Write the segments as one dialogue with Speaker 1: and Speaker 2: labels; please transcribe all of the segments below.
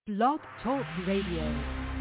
Speaker 1: Blog Talk Radio.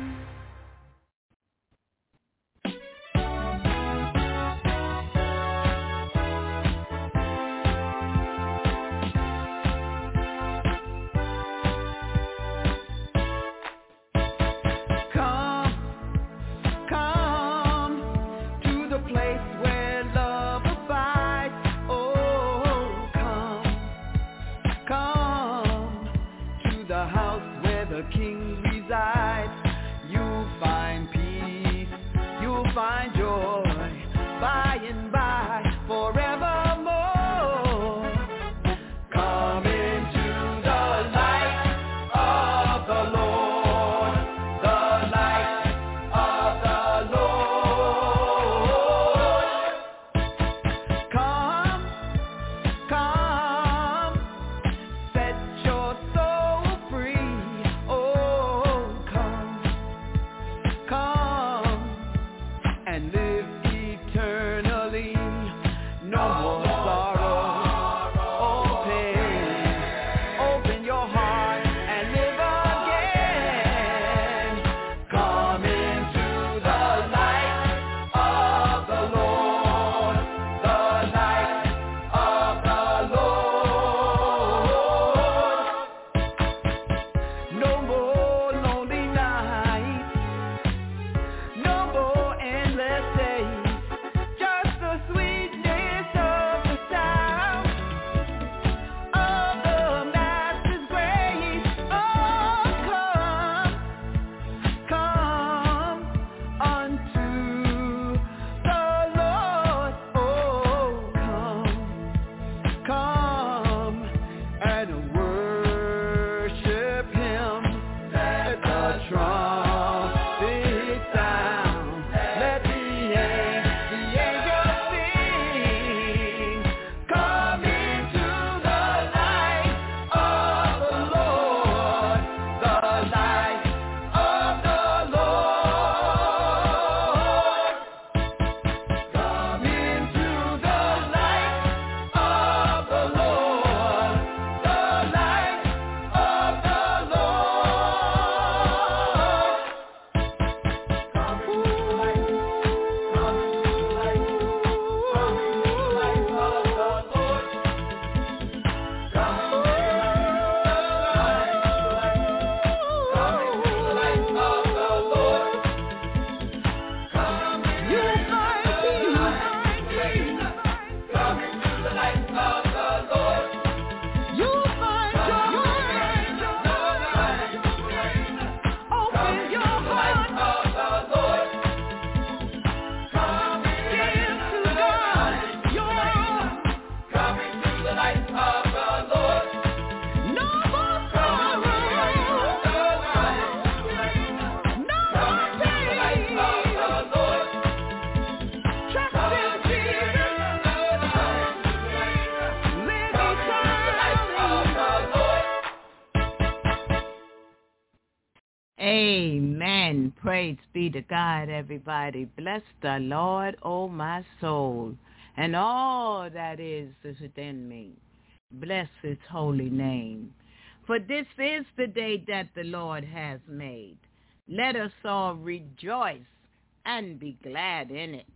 Speaker 2: Amen. Praise be to God, everybody. Bless the Lord, O my soul, and all that is within me. Bless his holy name. For this is the day that the Lord has made. Let us all rejoice and be glad in it.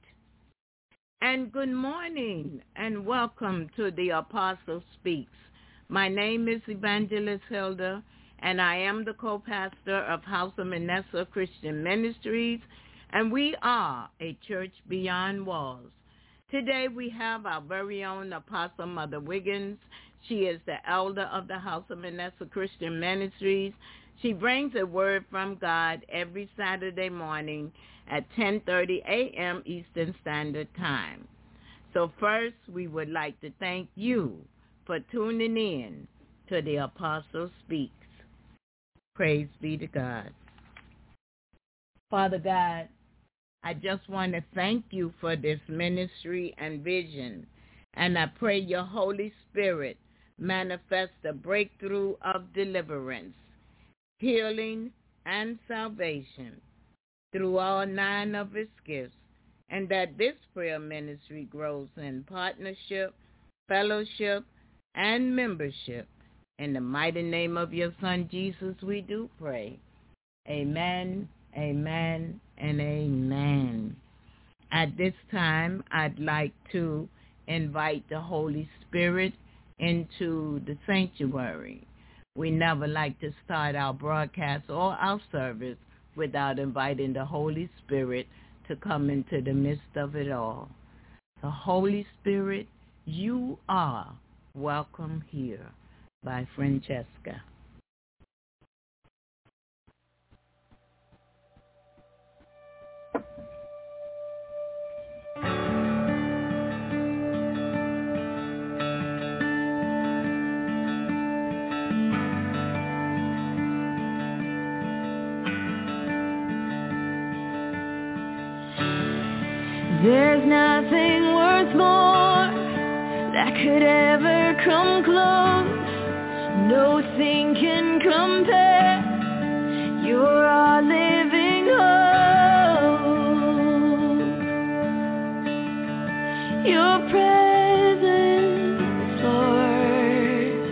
Speaker 2: And good morning, and welcome to the Apostle Speaks. My name is Evangelist Hilda, and I am the co-pastor of House of Manasseh Christian Ministries, and we are a church beyond walls. Today we have our very own Apostle Mother Wiggins. She is the elder of the House of Manasseh Christian Ministries. She brings a word from God every Saturday morning at 10:30 a.m. Eastern Standard Time. So first, we would like to thank you for tuning in to the Apostle Speaks. Praise be to God. Father God, I just want to thank you for this ministry and vision, and I pray your Holy Spirit manifest the breakthrough of deliverance, healing, and salvation through all 9 of its gifts, and that this prayer ministry grows in partnership, fellowship, and membership In the mighty name of your Son, Jesus, we do pray. Amen, amen, and amen. At this time, I'd like to invite the Holy Spirit into the sanctuary. We never like to start our broadcast or our service without inviting the Holy Spirit to come into the midst of it all. The Holy Spirit, you are welcome here, by Francesca.
Speaker 3: There's nothing worth more that could ever come close. Nothing can compare. You're our living hope. Your presence, Lord.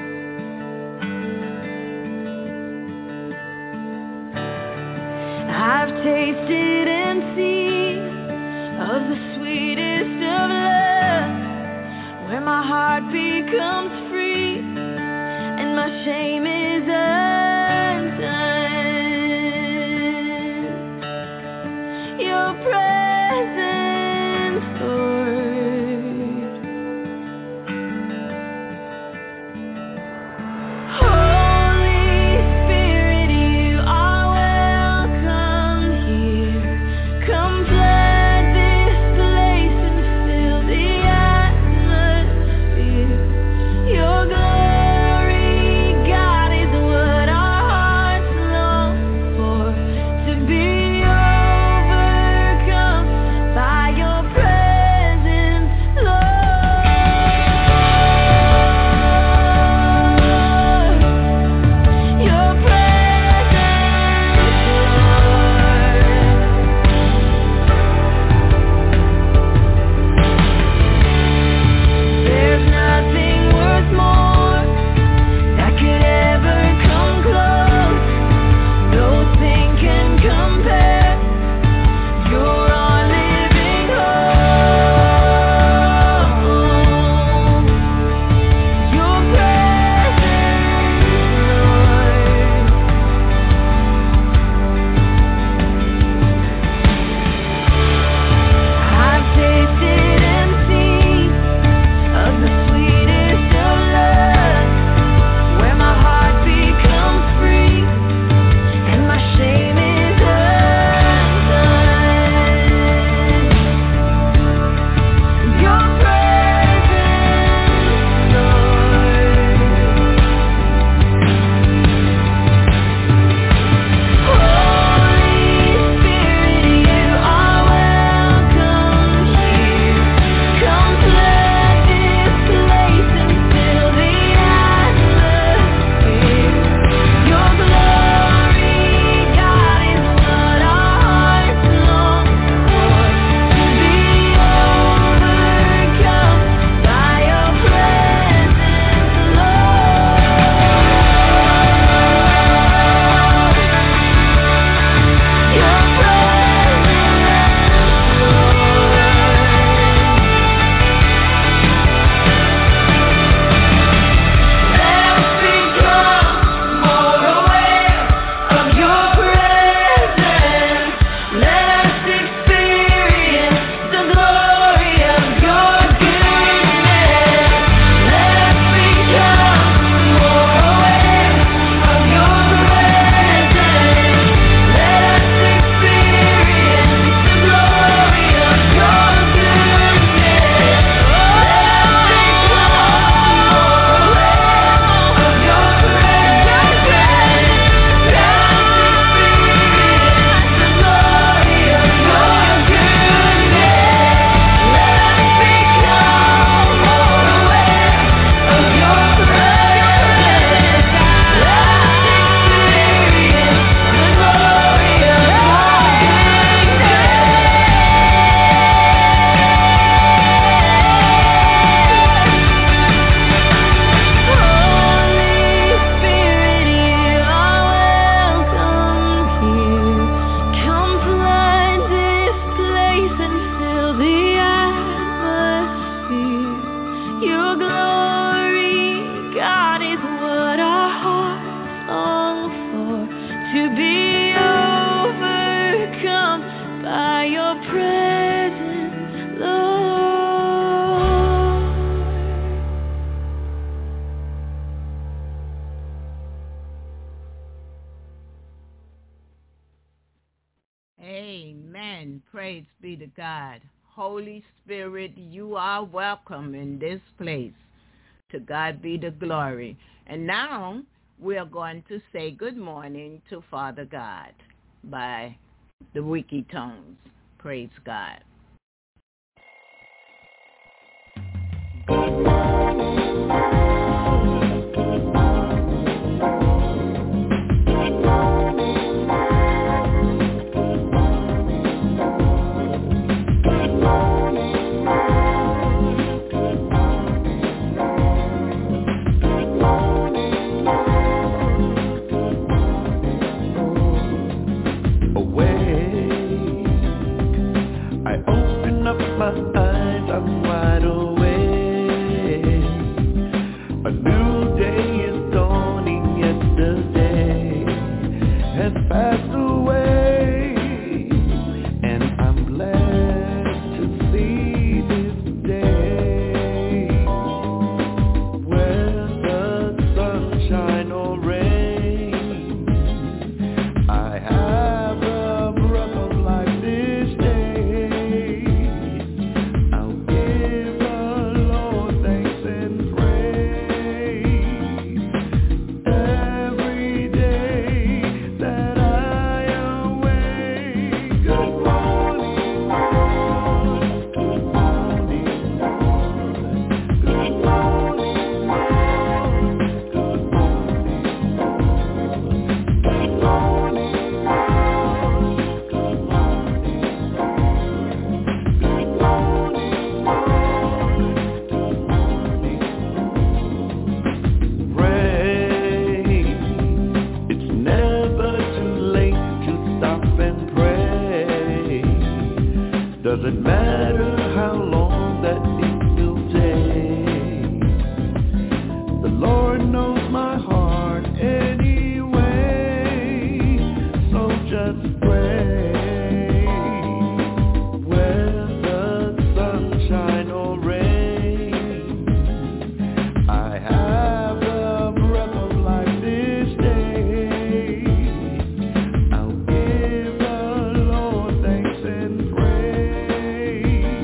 Speaker 3: I've tasted and seen of the sweetest of love, where my heart becomes free and my shame is undone. Your presence, Lord. Holy Spirit, you are welcome here. Come flood this place and fill the atmosphere. Your glory, God. to be overcome by your presence, Lord.
Speaker 2: Amen. Praise be to God. Holy Spirit, you are welcome in this place. To God be the glory. And now we are going to say good morning to Father God by the Wiki Tones. Praise God.
Speaker 4: My eyes, I'm wide awake. A new day is dawning, yesterday has passed away, and I'm glad to see this day, whether sunshine or rain. I have the breath of life this day. Doesn't matter how long that it will take. The Lord knows my heart anyway. So just pray, whether sunshine or rain. I have the breath of life this day. I'll give the Lord thanks and praise.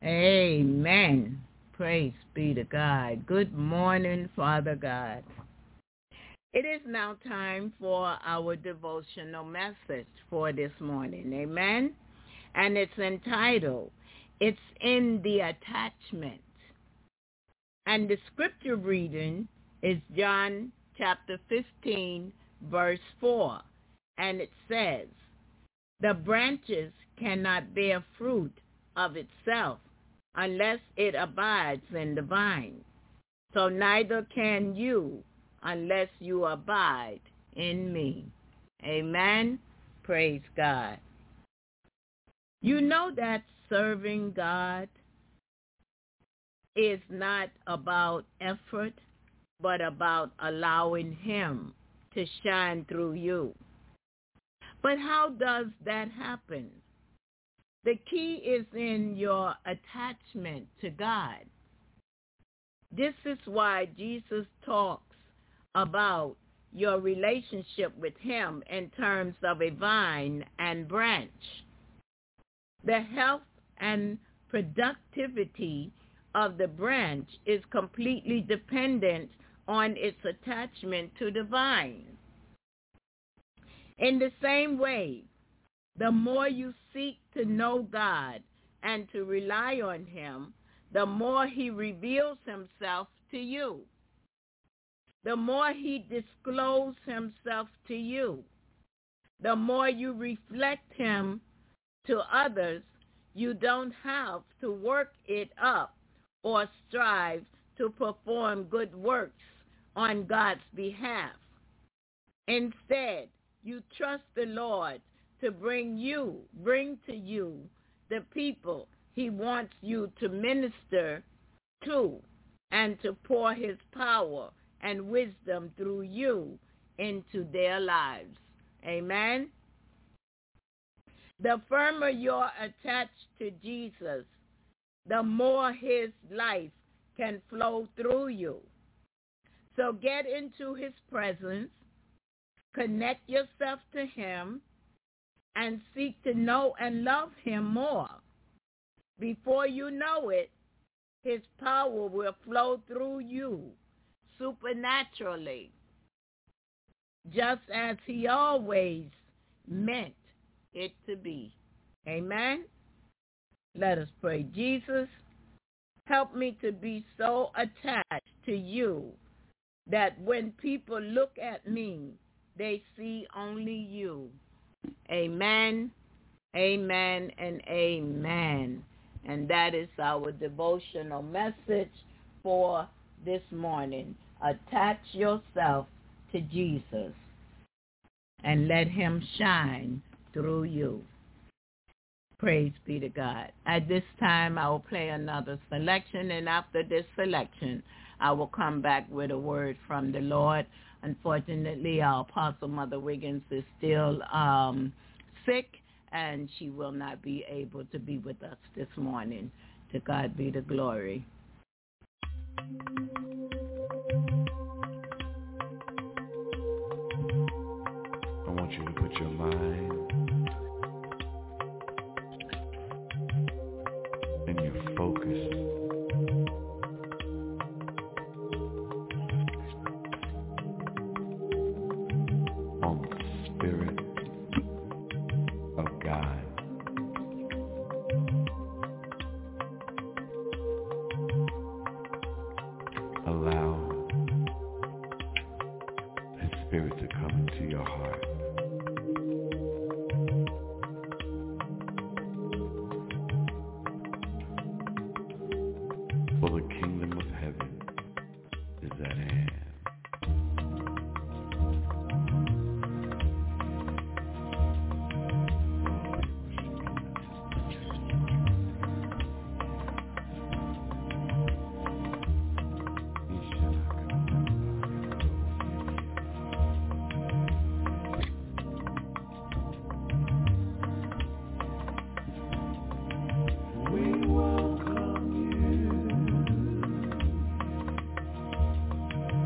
Speaker 2: Amen. Praise be to God. Good morning, Father God. It is now time for our devotional message for this morning. Amen. And it's entitled, It's in the Attachment. And the scripture reading is John chapter 15, verse 4. And it says, the branches cannot bear fruit of itself unless it abides in the vine. So neither can you unless you abide in me. Amen. Praise God. You know that serving God is not about effort, but about allowing him to shine through you. But how does that happen? The key is in your attachment to God. This is why Jesus talks about your relationship with him in terms of a vine and branch. The health and productivity of the branch is completely dependent on its attachment to the vine. In the same way, the more you seek to know God and to rely on him, the more he reveals himself to you. The more he discloses himself to you. The more you reflect him to others, you don't have to work it up or strive to perform good works on God's behalf. Instead, you trust the Lord to bring to you the people he wants you to minister to and to pour his power and wisdom through you into their lives. Amen. The firmer you're attached to Jesus, the more his life can flow through you. So get into his presence, connect yourself to him, and seek to know and love him more. Before you know it, his power will flow through you supernaturally, just as he always meant it to be. Amen? Let us pray. Jesus, help me to be so attached to you that when people look at me, they see only you. Amen, amen, and amen. And that is our devotional message for this morning. Attach yourself to Jesus and let him shine through you. Praise be to God. At this time, I will play another selection, and after this selection, I will come back with a word from the Lord. Unfortunately, our Apostle Mother Wiggins is still sick, and she will not be able to be with us this morning. To God be the glory.
Speaker 4: I want you to put your mind and your focus on the Spirit of God. Allow His Spirit to come into your heart. For the kingdom of heaven is at hand. We welcome you.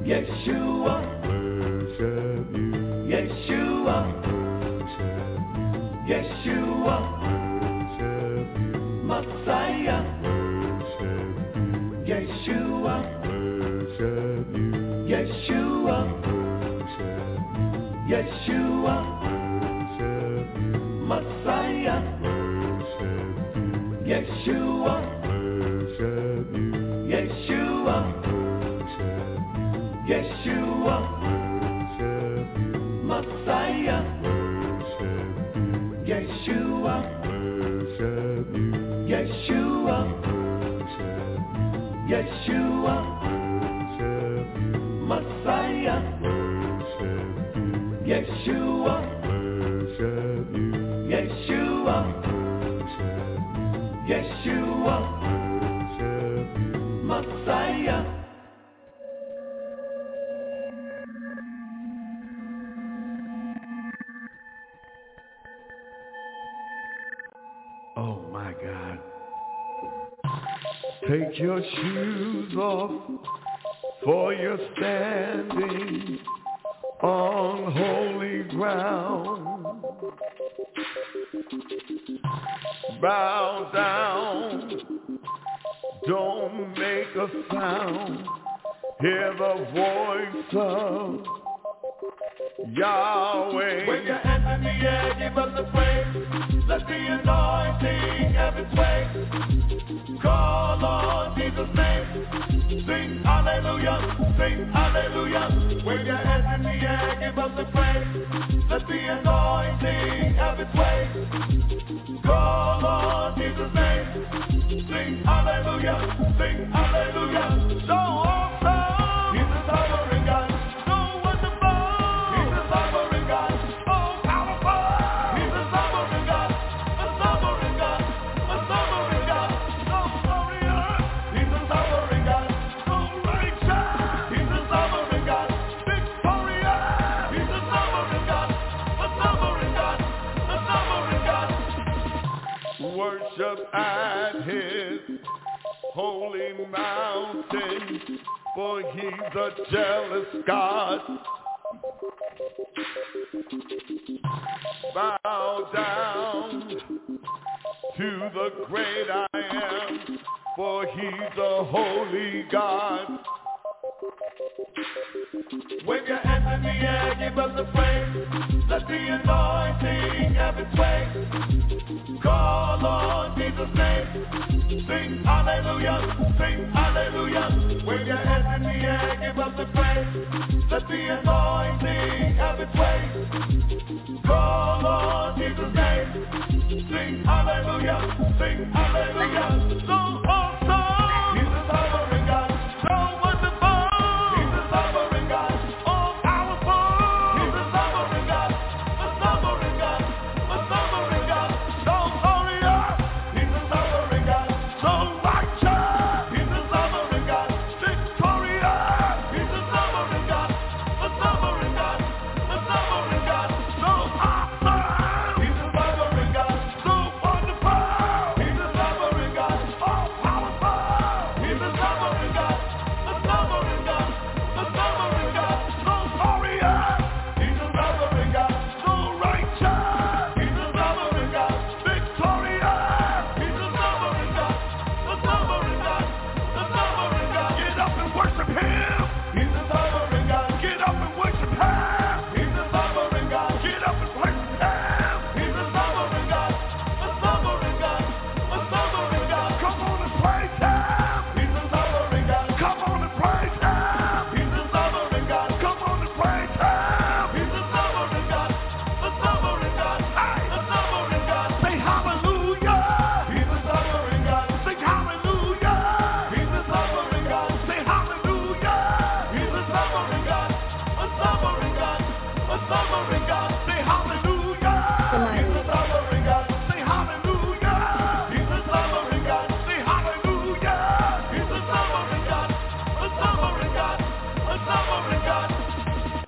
Speaker 4: Yeshua, worship you. Yeshua, worship you. Yeshua, worship you. Messiah, worship you. Yeshua, worship you. Yeshua, worship you. Yeshua, worship you. Messiah, worship you. Yeshua, worship you. Yeshua, worship you. Yeshua, worship you. Messiah, worship you. Yeshua, worship you. Yeshua, worship you. Yeshua, worship you. Messiah, worship you. Yeshua, worship you. Yeshua, worship you. Yeshua, worship you. Messiah. Oh my God. Take your shoes off, for you're standing on holy ground. Bow down, don't make a sound. Hear the voice of Yahweh. When your hands in the air, give us the praise. Let the anointing have its way. Call on Jesus' name. Sing hallelujah, sing hallelujah. When your hands in the air, give us the praise. Let the anointing have its way. Call on Jesus' name. Sing hallelujah, sing hallelujah. So awesome, He's a sovereign God. So wonderful, He's a sovereign God. Oh, powerful, He's a sovereign God. A sovereign God, a sovereign God. So glorious, He's a sovereign God. So righteous, He's a sovereign God. Victorious, He's a sovereign God. A sovereign God, a sovereign God. Worship at His holy mountain, for He's a jealous God. Bow down to the great I am, for He's a holy God. Wave your hands in the air, give us the praise. Let the anointing have its way. Call on Jesus' name. Sing hallelujah, sing hallelujah. Wave your hands in the air, give us the praise. Let the anointing have its way. Call on Jesus' name. Sing hallelujah, sing hallelujah. So awesome, He's a sovereign God. So wonderful, He's a sovereign God. All powerful, He's a sovereign God. A sovereign God, a sovereign God. So glorious, He's a sovereign God. So righteous, He's a sovereign God. Victorious, He's a sovereign God. A sovereign God, a sovereign God. So awesome, He's a sovereign God. So wonderful, He's a sovereign God. All powerful, He's a sovereign God. A sovereign God, a sovereign God. So glorious, He's a sovereign God. So righteous, He's a sovereign God. Victorious, He's a sovereign God. A sovereign God, a sovereign God. Get up and worship Him. He's a sovereign God. Get up and worship Him. He's a sovereign God. Get up and worship Him. He's a sovereign God. A sovereign God. A sovereign God. Come on and praise Him. He's a sovereign God. Come on and praise Him. He's a sovereign God. Come on and praise Him. He's a sovereign God. A sovereign God. Hey, a sovereign God. Say hallelujah. He's a sovereign God. Sing hallelujah. He's a sovereign God. Say hallelujah. He's a sovereign God. A sovereign God. A sovereign God. Say hallelujah. He's a sovereign God. Say hallelujah. He's a sovereign God. Say hallelujah. He's a sovereign God. A sovereign God. A sovereign God.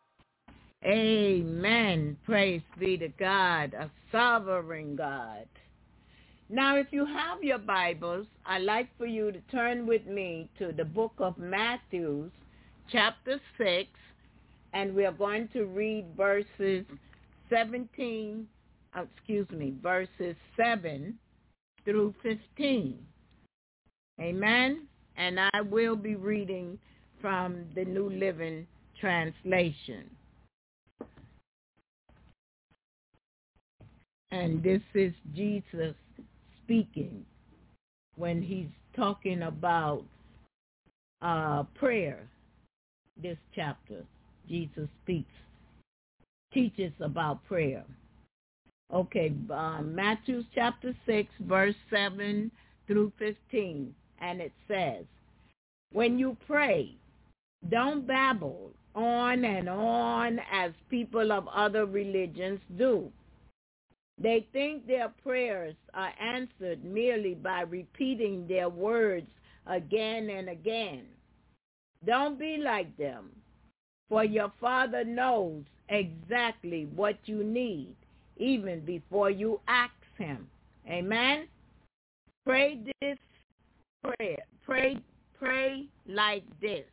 Speaker 2: Amen. Praise be to God, a sovereign God. Now, if you have your Bibles, I'd like for you to turn with me to the book of Matthew, chapter 6, and we are going to read verses 7 through 15. Amen. And I will be reading from the New Living Translation. And this is Jesus speaking when he's talking about prayer. This chapter, Jesus teaches about prayer. Okay, Matthew chapter 6, verse 7 through 15. And it says, when you pray, don't babble on and on as people of other religions do. They think their prayers are answered merely by repeating their words again and again. Don't be like them, for your Father knows exactly what you need, even before you ask him. Amen? Pray this prayer. Pray like this.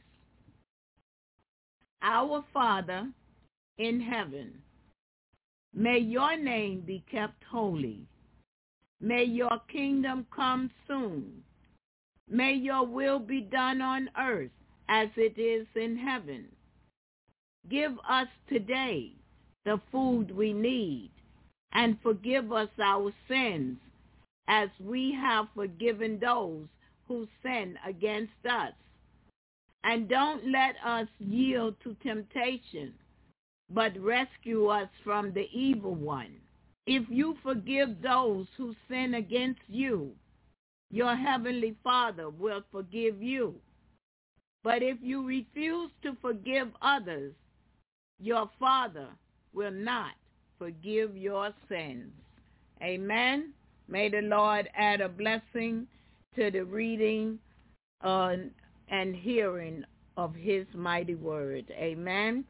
Speaker 2: Our Father in heaven, may your name be kept holy. May your kingdom come soon. May your will be done on earth as it is in heaven. Give us today the food we need, and forgive us our sins as we have forgiven those who sin against us. And don't let us yield to temptation, but rescue us from the evil one. If you forgive those who sin against you, your heavenly Father will forgive you. But if you refuse to forgive others, your Father will not forgive your sins. Amen. May the Lord add a blessing to the reading and hearing of his mighty word. Amen.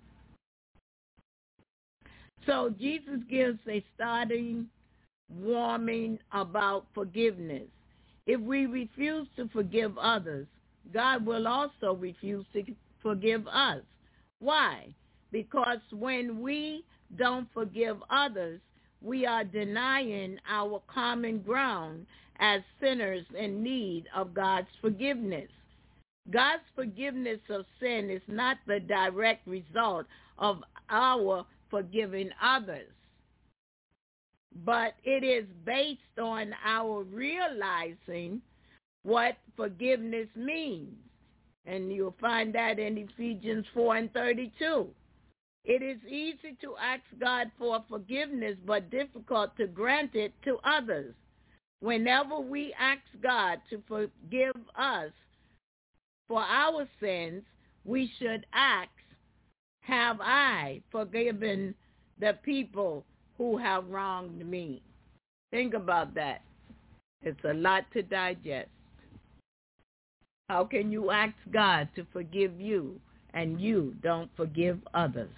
Speaker 2: So Jesus gives a starting warning about forgiveness. If we refuse to forgive others, God will also refuse to forgive us. Why? Because when we don't forgive others, we are denying our common ground as sinners in need of God's forgiveness. God's forgiveness of sin is not the direct result of our forgiving others, but it is based on our realizing what forgiveness means. And you'll find that in Ephesians 4:32. It is easy to ask God for forgiveness, but difficult to grant it to others. Whenever we ask God to forgive us for our sins, we should ask, have I forgiven the people who have wronged me? Think about that. It's a lot to digest. How can you ask God to forgive you and you don't forgive others?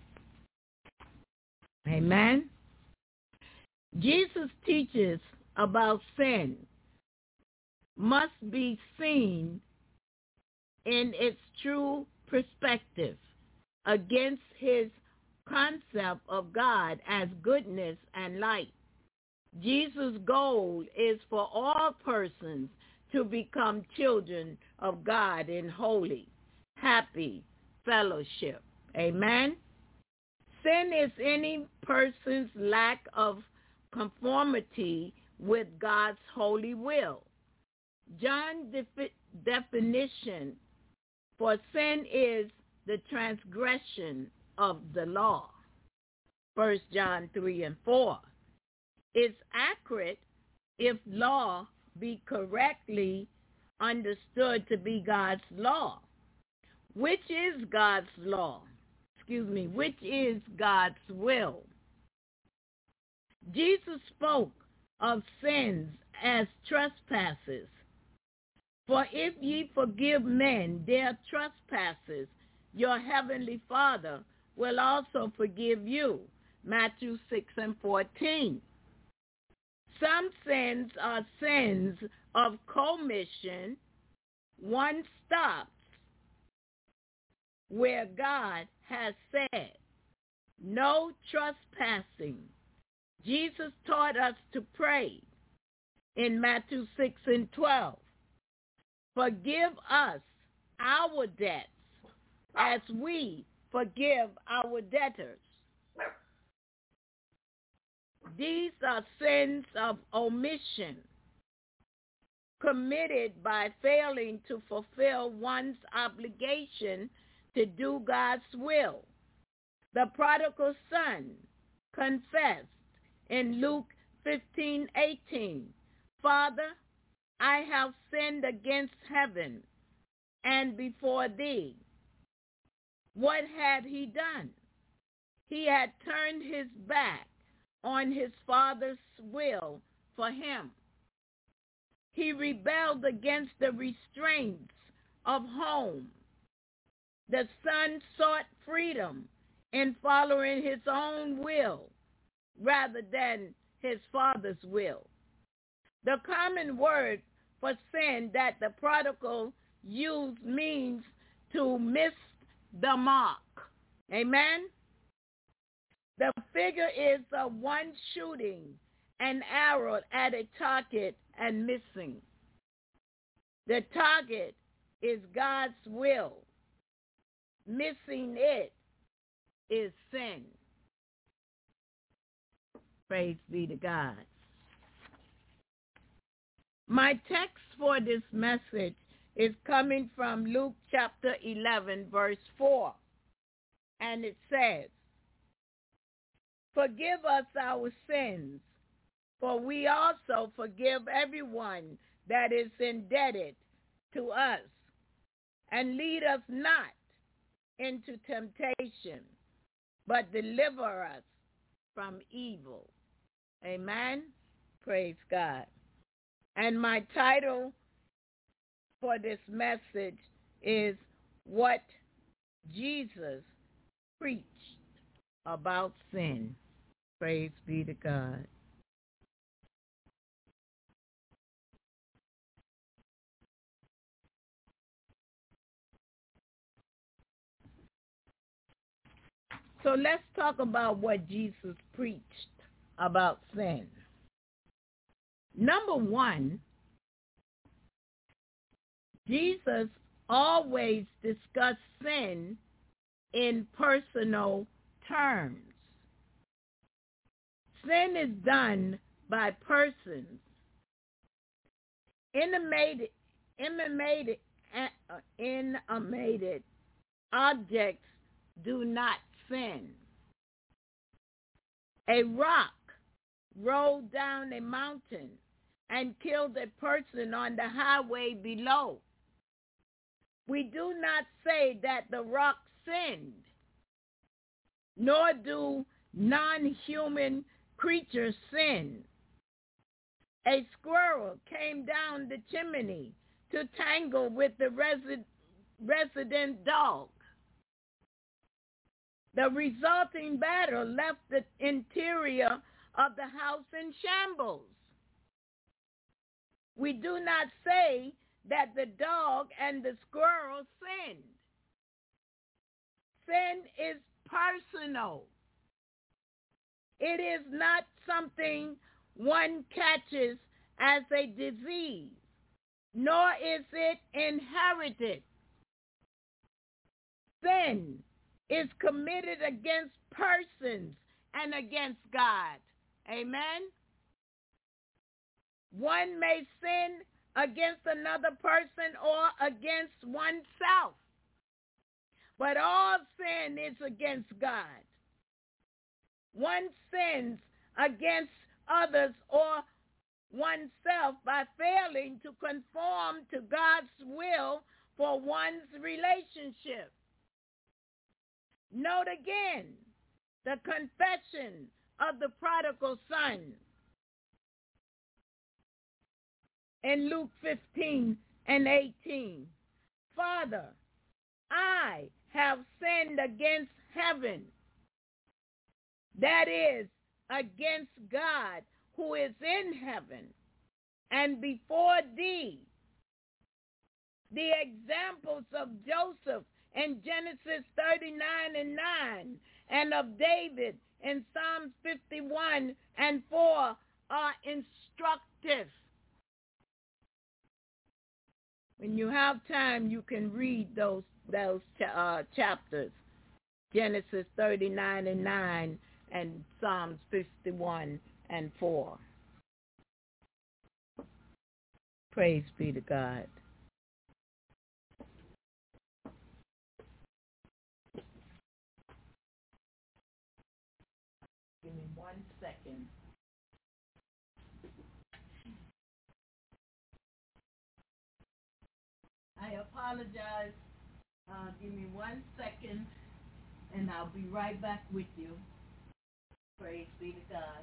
Speaker 2: Amen? Jesus teaches about sin must be seen in its true perspective against his concept of God as goodness and light. Jesus' goal is for all persons to become children of God in holy, happy fellowship. Amen? Sin is any person's lack of conformity with God's holy will. John's definition for sin is the transgression of the law. 1 John 3:4. It's accurate if law be correctly understood to be God's law. Which is God's law? Which is God's will? Jesus spoke of sins as trespasses. For if ye forgive men their trespasses, your heavenly Father will also forgive you. Matthew 6:14. Some sins are sins of commission. One stops where God has said, no trespassing. Jesus taught us to pray in Matthew 6:12. Forgive us our debts as we forgive our debtors. These are sins of omission committed by failing to fulfill one's obligation to do God's will. The prodigal son confessed in Luke 15:18, Father, I have sinned against heaven and before thee. What had he done? He had turned his back on his father's will for him. He rebelled against the restraints of home. The son sought freedom in following his own will rather than his father's will. The common word for sin that the prodigal used means to miss the mark. Amen? The figure is of one shooting an arrow at a target and missing. The target is God's will. Missing it is sin. Praise be to God. My text for this message is coming from Luke chapter 11, verse 4. And it says, forgive us our sins, for we also forgive everyone that is indebted to us. And lead us not into temptation, but deliver us from evil. Amen. Praise God. And my title for this message is What Jesus Preached About Sin. Praise be to God. So let's talk about what Jesus preached about sin. Number one, Jesus always discussed sin in personal terms. Sin is done by persons. Inanimate objects do not sin. A rock rolled down a mountain and killed a person on the highway below. We do not say that the rock sinned, nor do non-human creatures sin. A squirrel came down the chimney to tangle with the resident dog. The resulting battle left the interior of the house in shambles. We do not say that the dog and the squirrel sinned. Sin is personal. It is not something one catches as a disease, nor is it inherited. Sin is committed against persons and against God. Amen? One may sin against another person or against oneself, but all sin is against God. One sins against others or oneself by failing to conform to God's will for one's relationship. Note again the confession of the prodigal son in Luke 15:18. Father, I have sinned against heaven, that is, against God who is in heaven, and before thee. The examples of Joseph in Genesis 39 and 9, and of David in Psalms 51 and 4 are instructive. When you have time, you can read those chapters, Genesis 39 and 9 and Psalms 51 and 4. Praise be to God. Give me 1 second. I apologize. Give me 1 second, and I'll be right back with you. Praise be to God.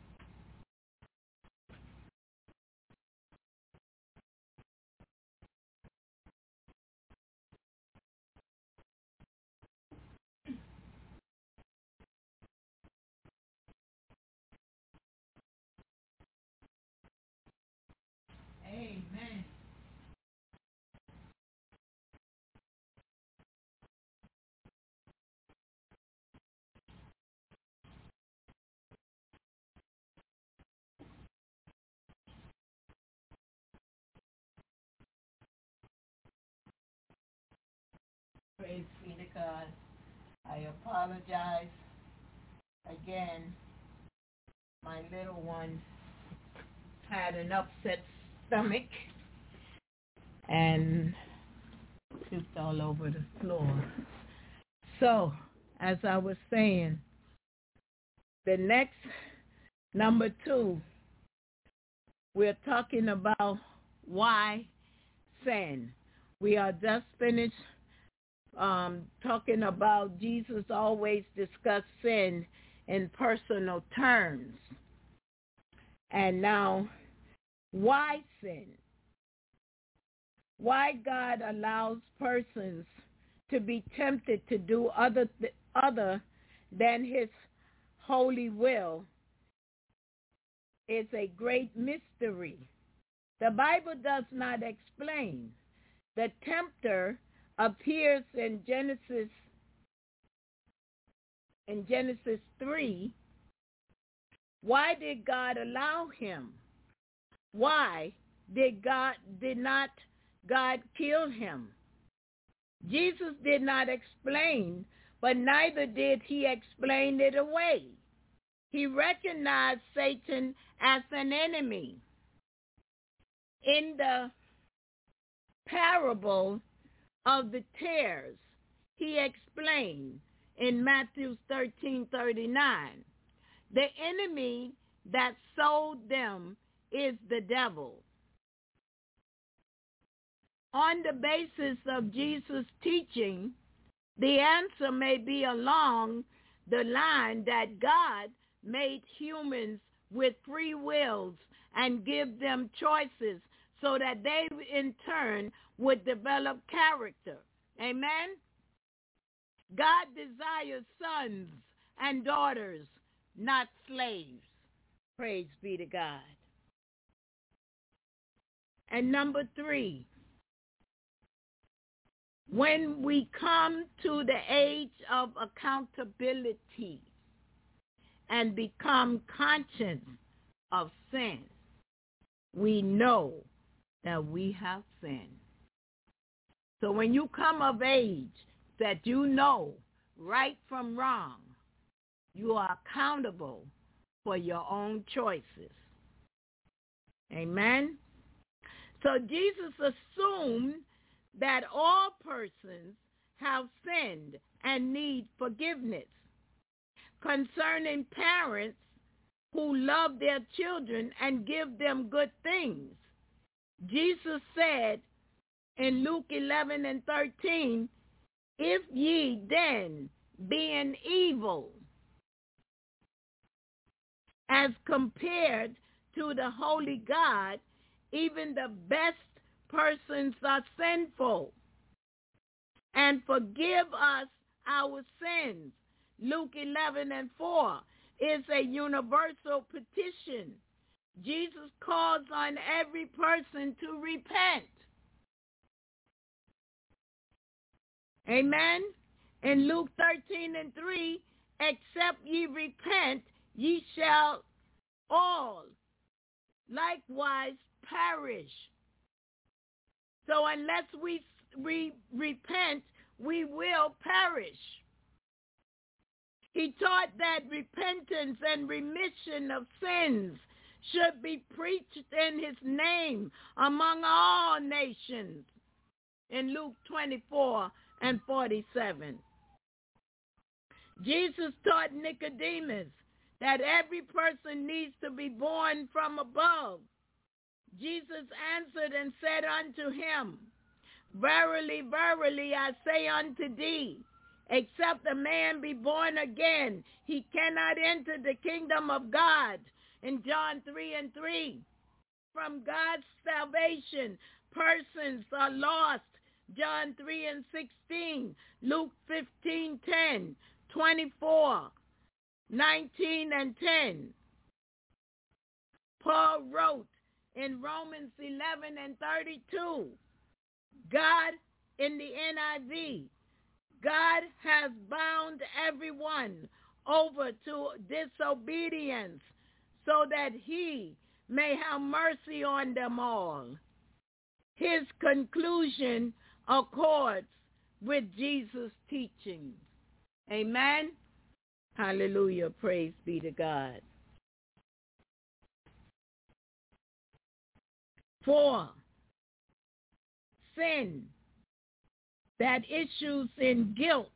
Speaker 2: Amen. Praise be to God. I apologize again. My little one had an upset stomach and pooped all over the floor. So, as I was saying, the next, number 2, we're talking about why sin. We are just finished talking about Jesus always discussed sin in personal terms. And now, why sin? Why God allows persons to be tempted to do other than his holy will is a great mystery. The Bible does not explain. The tempter appears in Genesis 3. Why did God allow him? Why did not God kill him? Jesus did not explain, but neither did he explain it away. He recognized Satan as an enemy. In the parable of the tares, he explained in Matthew 13:39, the enemy that sold them is the devil. On the basis of Jesus' teaching, the answer may be along the line that God made humans with free wills and give them choices so that they in turn would develop character. Amen? God desires sons and daughters, not slaves. Praise be to God. And number 3, when we come to the age of accountability and become conscious of sin, we know that we have sinned. So when you come of age that you know right from wrong, you are accountable for your own choices. Amen? So Jesus assumed that all persons have sinned and need forgiveness. Concerning parents who love their children and give them good things, Jesus said in Luke 11:13, if ye then, being evil, as compared to the holy God, even the best persons are sinful, and forgive us our sins. Luke 11:4 is a universal petition. Jesus calls on every person to repent.
Speaker 5: Amen. In Luke 13:3, except ye repent, ye shall all likewise perish. So unless we repent, we will perish. He taught that repentance and remission of sins should be preached in his name among all nations in Luke 24:47. Jesus taught Nicodemus that every person needs to be born from above. Jesus answered and said unto him, Verily, verily, I say unto thee, except a man be born again, he cannot enter the kingdom of God. In John 3:3, from God's salvation, persons are lost. John 3:16, Luke 15:10, 24:19-10. Paul wrote in Romans 11:32, God, in the NIV, God has bound everyone over to disobedience so that he may have mercy on them all. His conclusion accords with Jesus' teachings. Amen. Hallelujah. Praise be to God. 4, sin that issues in guilt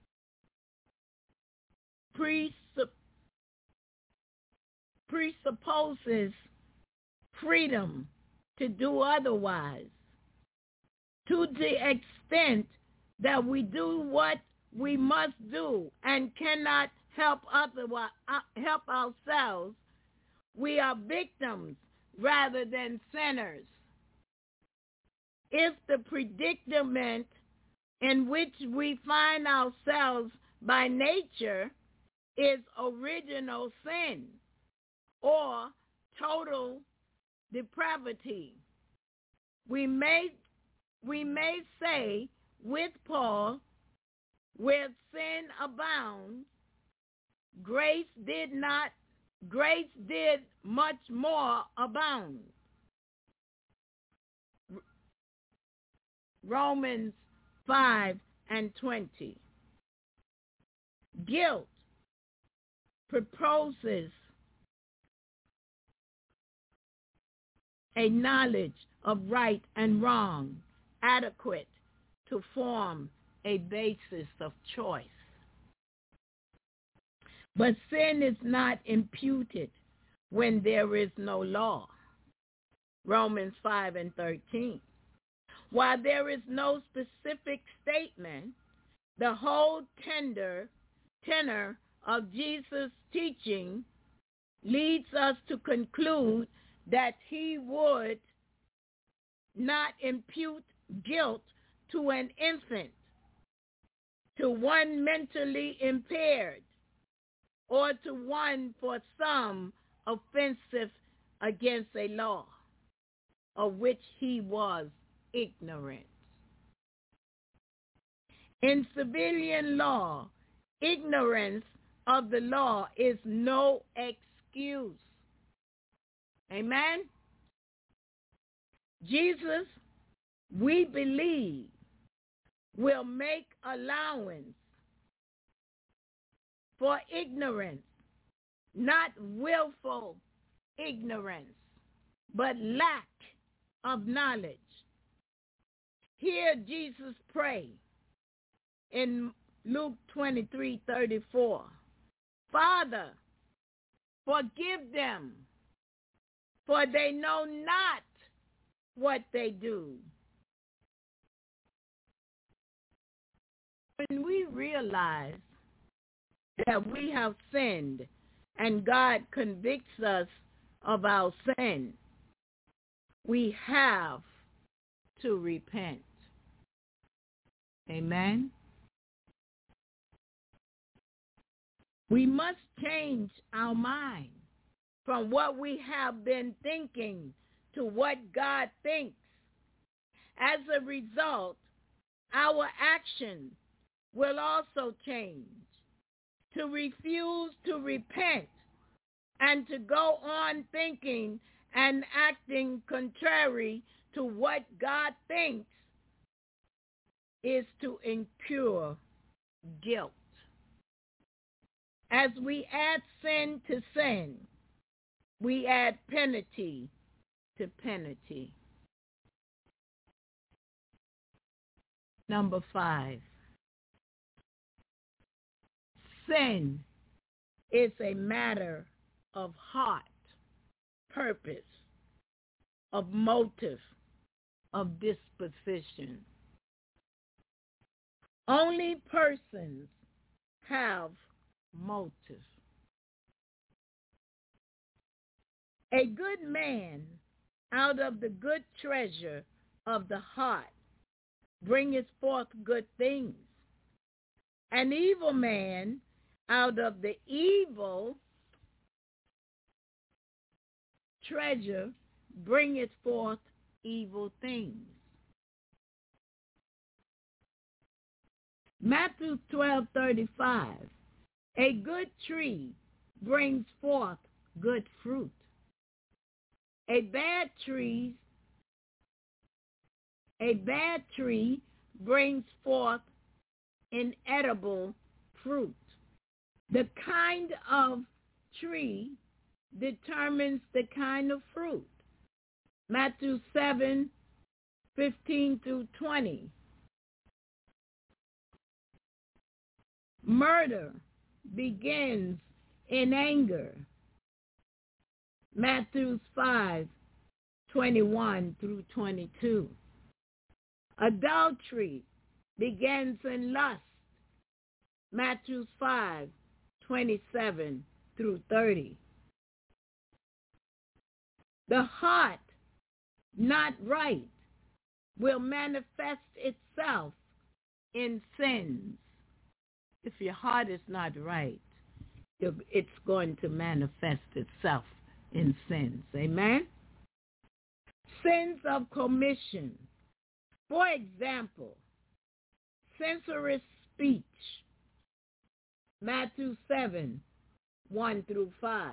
Speaker 5: presupposes freedom to do otherwise. To the extent that we do what we must do and cannot help ourselves, we are victims rather than sinners. If the predicament in which we find ourselves by nature is original sin or total depravity, we may say with Paul, where sin abounds, grace did much more abound. Romans 5:20. Guilt proposes a knowledge of right and wrong adequate to form a basis of choice. But sin is not imputed when there is no law. Romans 5:13. While there is no specific statement, the whole tenor of Jesus' teaching leads us to conclude that he would not impute guilt to an infant, to one mentally impaired, or to one for some offensive against a law of which he was ignorant. In civilian law, ignorance of the law is no excuse. Amen? Jesus, we believe, will make allowance for ignorance, not willful ignorance, but lack of knowledge. Hear Jesus pray in Luke 23:34. Father, forgive them, for they know not what they do. When we realize that we have sinned and God convicts us of our sin, we have to repent. Amen. We must change our mind from what we have been thinking to what God thinks. As a result, our action will also change. To refuse to repent and to go on thinking and acting contrary to what God thinks is to incur guilt. As we add sin to sin, we add penalty to penalty. Number 5. Sin is a matter of heart, purpose, of motive, of disposition. Only persons have motive. A good man out of the good treasure of the heart bringeth forth good things. An evil man out of the evil treasure bringeth forth evil things. Matthew 12:35. A good tree brings forth good fruit. A bad tree brings forth inedible fruit. The kind of tree determines the kind of fruit. Matthew 7:15-20. Murder begins in anger. Matthew 5:21-22. Adultery begins in lust. Matthew 5:27-30. The heart not right will manifest itself in sins. If your heart is not right, it's going to manifest itself in sins. Amen? Sins of commission. For example, censorious speech. Matthew 7:1-5.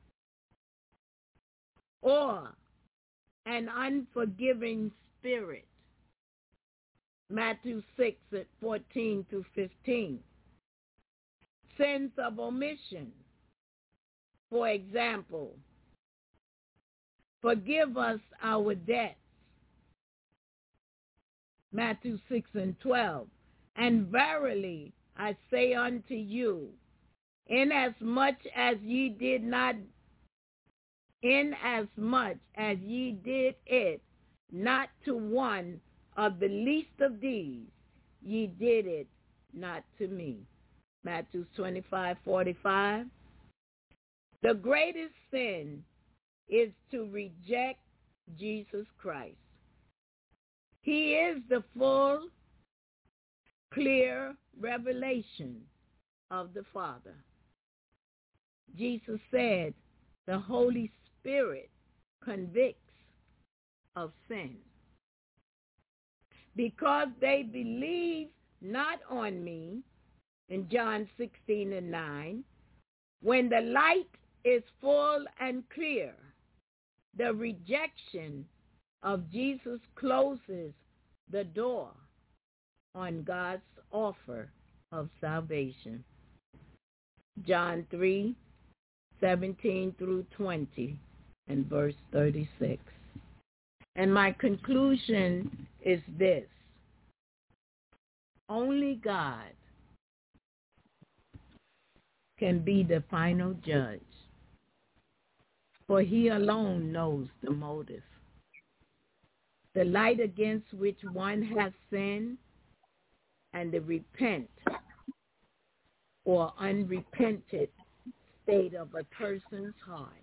Speaker 5: Or an unforgiving spirit. Matthew 6:14-15. Sins of omission. For example, forgive us our debts. Matthew 6:12. And verily I say unto you, inasmuch as ye did it not to one of the least of these, ye did it not to me. Matthew 25:45. The greatest sin is to reject Jesus Christ. He is the full, clear revelation of the Father. Jesus said the Holy Spirit convicts of sin. Because they believe not on me, in John 16:9, when the light is full and clear, the rejection of Jesus closes the door on God's offer of salvation. John 3:17-20 and verse 36. And my conclusion is this. Only God can be the final judge, for he alone knows the motive. The light against which one has sinned and the repent or unrepented state of a person's heart.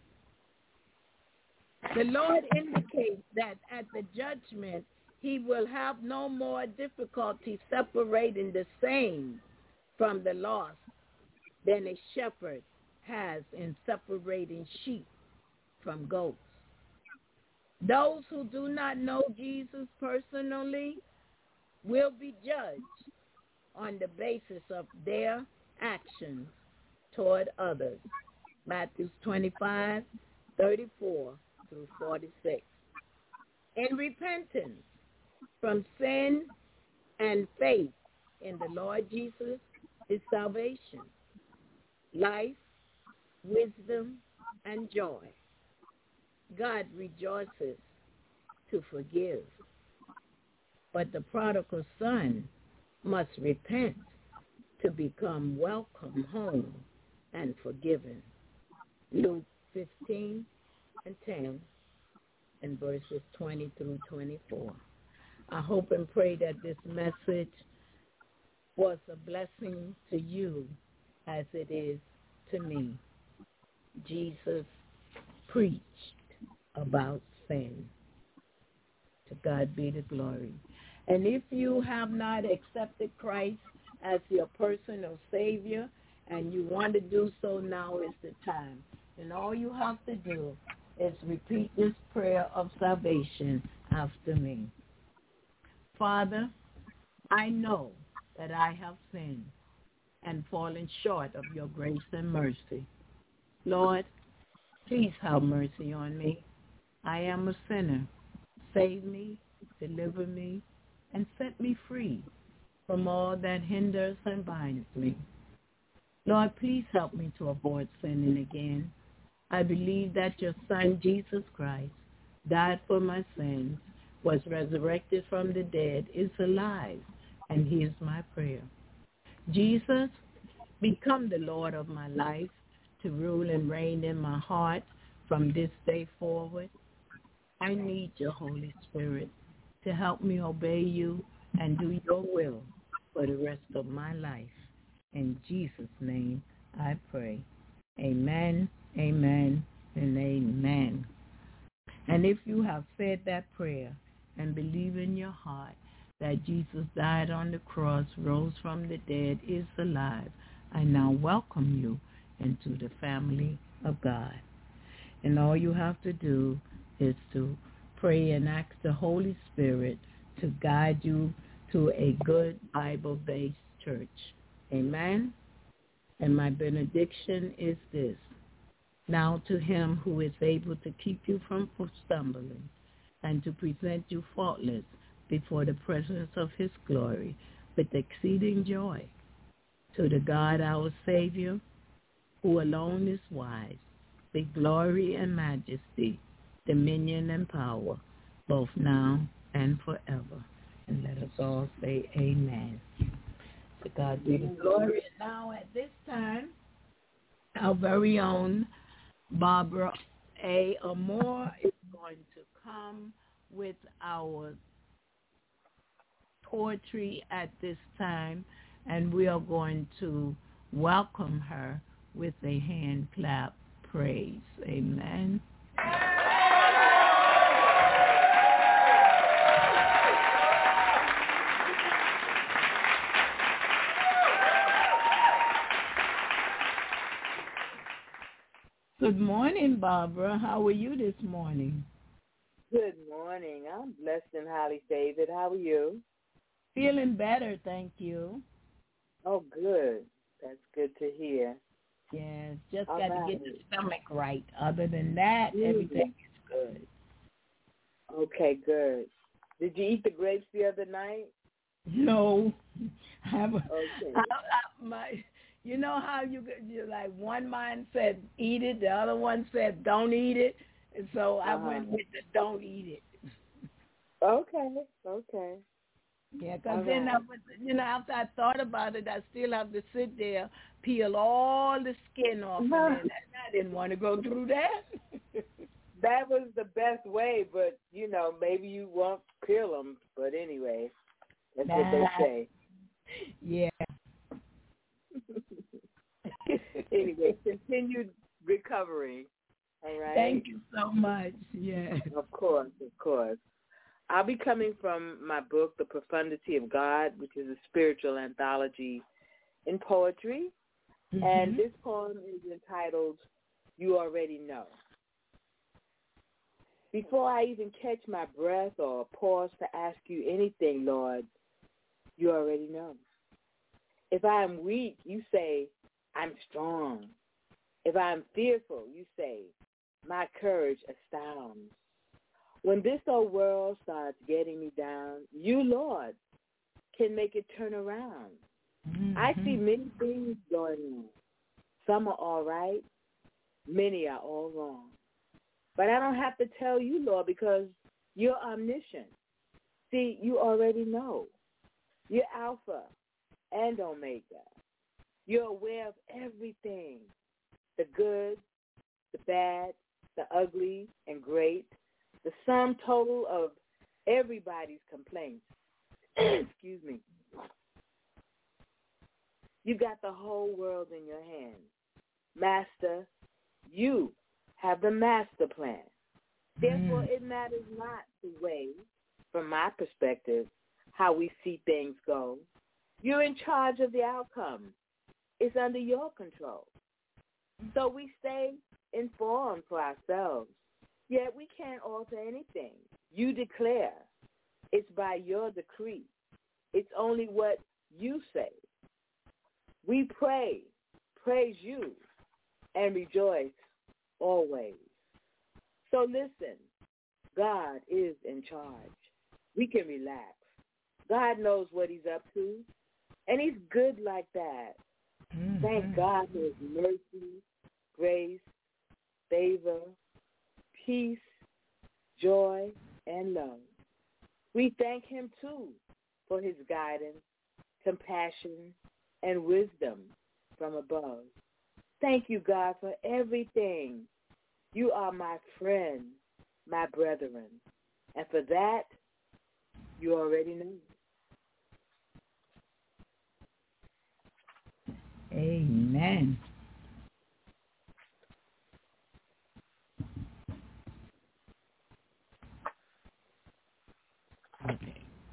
Speaker 5: The Lord indicates that at the judgment, he will have no more difficulty separating the sane from the lost than a shepherd has in separating sheep from goats. Those who do not know Jesus personally will be judged on the basis of their actions toward others. Matthew 25:34-46. In repentance from sin and faith in the Lord Jesus is salvation, life, wisdom, and joy. God rejoices to forgive, but the prodigal son must repent to become welcome home and forgiven. Luke 15:10 and verses 20-24. I hope and pray that this message was a blessing to you as it is to me. Jesus preached about sin. To God be the glory. And if you have not accepted Christ as your personal Savior and you want to do so, now is the time. And all you have to do is repeat this prayer of salvation after me. Father, I know that I have sinned and fallen short of your grace and mercy. Lord, please have mercy on me. I am a sinner. Save me, deliver me, and set me free from all that hinders and binds me. Lord, please help me to avoid sinning again. I believe that your Son, Jesus Christ, died for my sins, was resurrected from the dead, is alive, and hears my prayer. Jesus, become the Lord of my life, to rule and reign in my heart from this day forward. I need your Holy Spirit to help me obey you and do your will for the rest of my life. In Jesus' name I pray. Amen, amen, and amen. And if you have said that prayer and believe in your heart that Jesus died on the cross, rose from the dead, is alive, I now welcome you into the family of God. And all you have to do is to pray and ask the Holy Spirit to guide you to a good Bible-based church. Amen? And my benediction is this. Now to him who is able to keep you from stumbling and to present you faultless before the presence of his glory with exceeding joy, to the God our Savior, who alone is wise, be glory and majesty, dominion and power, both now and forever. And let us all say amen. To God be the glory. And now at this time, our very own Barbara A. Amore is going to come with our poetry at this time, and we are going to welcome her with a hand clap praise. Amen. Good morning, Barbara. How are you this morning?
Speaker 6: Good morning. I'm blessed and highly favored. How are you?
Speaker 5: Feeling better, thank you.
Speaker 6: Oh, good. That's good to hear.
Speaker 5: Yes, just
Speaker 6: All
Speaker 5: got
Speaker 6: right.
Speaker 5: to get the stomach right. Other than that, everything is good.
Speaker 6: Okay, good. Did you eat the grapes the other night?
Speaker 5: No.
Speaker 6: Okay.
Speaker 5: You know how you like one mind said eat it, the other one said don't eat it, and so I went with the don't eat it.
Speaker 6: Okay.
Speaker 5: Yeah, because then after I thought about it, I still have to sit there, peel all the skin off, and then I didn't want to go through that.
Speaker 6: That was the best way, but maybe you won't peel them. But anyway, that's what they say.
Speaker 5: Yeah.
Speaker 6: Anyway, continued recovery. All right.
Speaker 5: Thank you so much. Yeah.
Speaker 6: Of course. I'll be coming from my book, The Profundity of God, which is a spiritual anthology in poetry. Mm-hmm. And this poem is entitled, You Already Know. Before I even catch my breath or pause to ask you anything, Lord, You already know. If I am weak, you say, I'm strong. If I am fearful, you say, my courage astounds. When this old world starts getting me down, you, Lord, can make it turn around. Mm-hmm. I see many things going on. Some are all right. Many are all wrong. But I don't have to tell you, Lord, because you're omniscient. See, you already know. You're Alpha and Omega. You're aware of everything, the good, the bad, the ugly and great, the sum total of everybody's complaints. Excuse me. You got the whole world in your hands. Master, you have the master plan. Therefore, it matters not the way, from my perspective, how we see things go. You're in charge of the outcome. It's under your control. So we stay informed for ourselves. Yet we can't alter anything. You declare. It's by your decree. It's only what you say. We pray, praise you, and rejoice always. So listen, God is in charge. We can relax. God knows what he's up to, and he's good like that. Mm-hmm. Thank God for his mercy, grace, favor, peace, joy, and love. We thank him, too, for his guidance, compassion, and wisdom from above. Thank you, God, for everything. You are my friend, my brethren. And for that, you already know.
Speaker 5: Amen. Okay.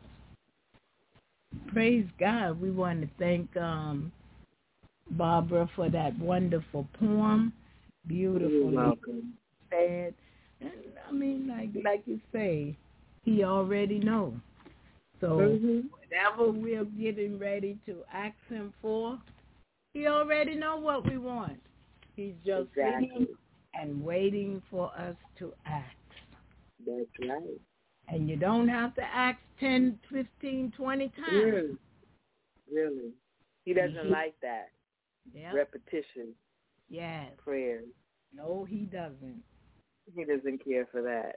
Speaker 5: Praise God. We want to thank Barbara for that wonderful poem. Beautiful.
Speaker 6: You're welcome.
Speaker 5: Said. And I mean, like you say, he already knows. So whatever we're getting ready to ask him for, he already knows what we want. He's just sitting and waiting for us to ask.
Speaker 6: That's right.
Speaker 5: And you don't have to ask 10, 15, 20 times.
Speaker 6: Really. He doesn't like that.
Speaker 5: Yep.
Speaker 6: Repetition.
Speaker 5: Yes.
Speaker 6: Prayers.
Speaker 5: No, he doesn't.
Speaker 6: He doesn't care for that.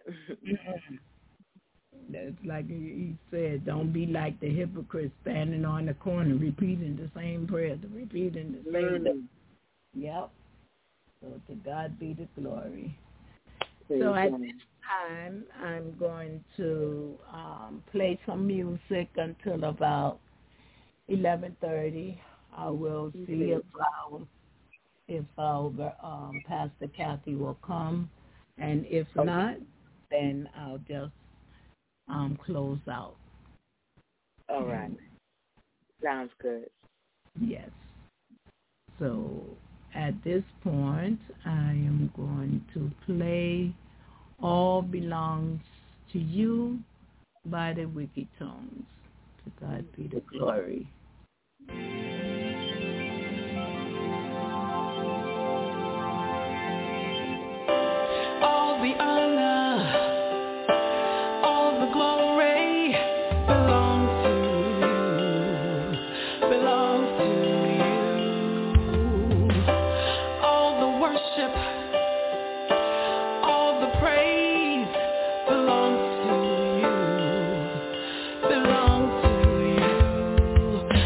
Speaker 5: That's like he said, don't be like the hypocrite standing on the corner repeating the same prayer, repeating the same. Yep. So to God be the glory. So at this time, I'm going to play some music until about 11:30. I will see if our Pastor Kathy will come, and if not, then I'll just close out.
Speaker 6: All right. Sounds good.
Speaker 5: Yes. So at this point, I am going to play All Belongs to You by the Wicked Tones. To God be the glory.
Speaker 3: All the honor, all the glory belongs to you, belongs to you. All the worship, all the praise belongs to you, belongs to you.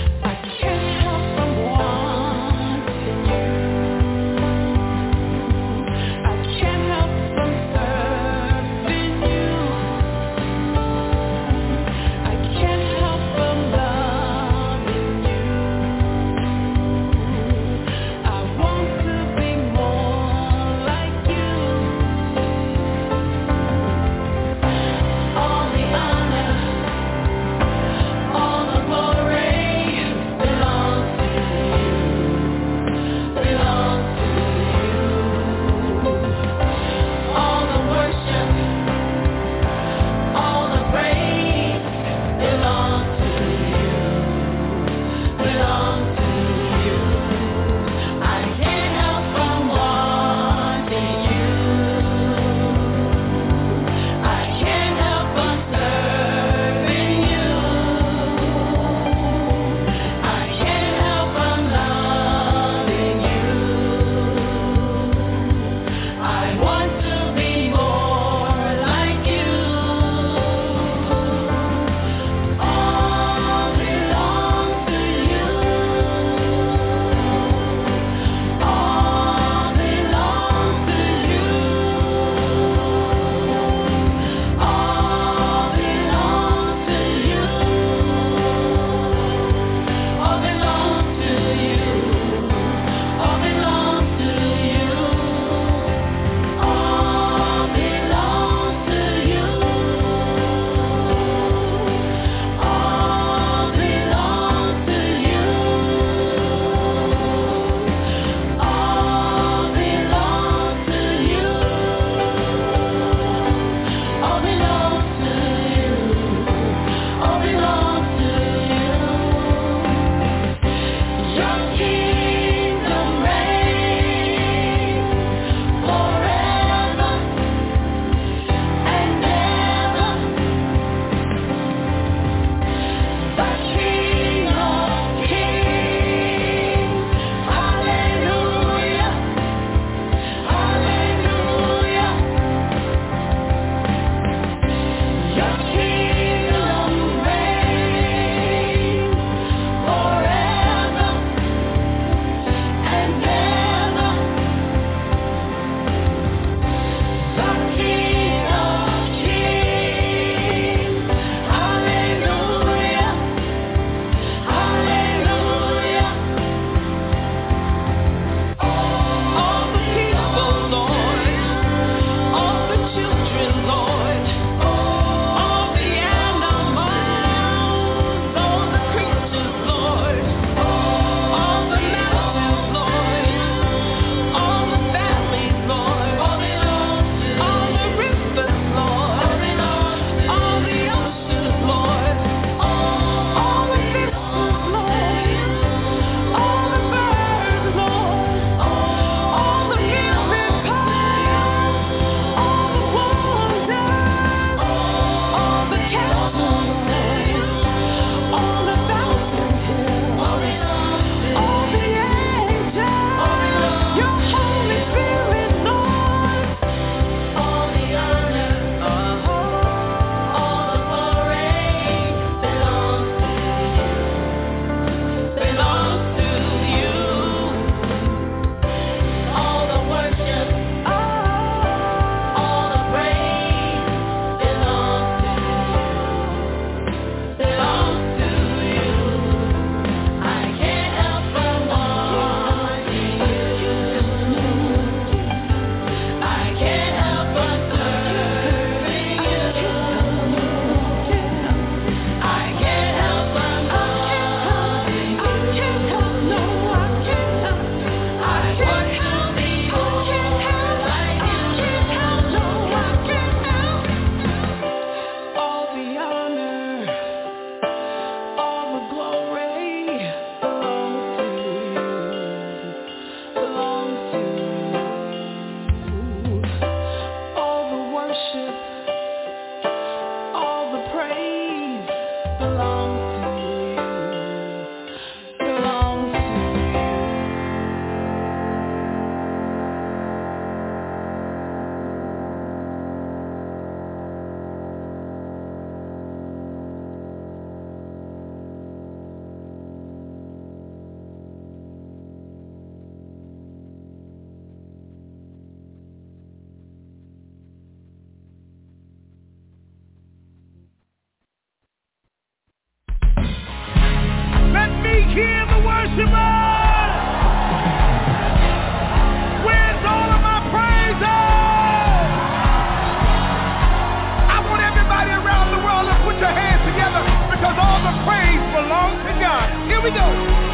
Speaker 7: we go.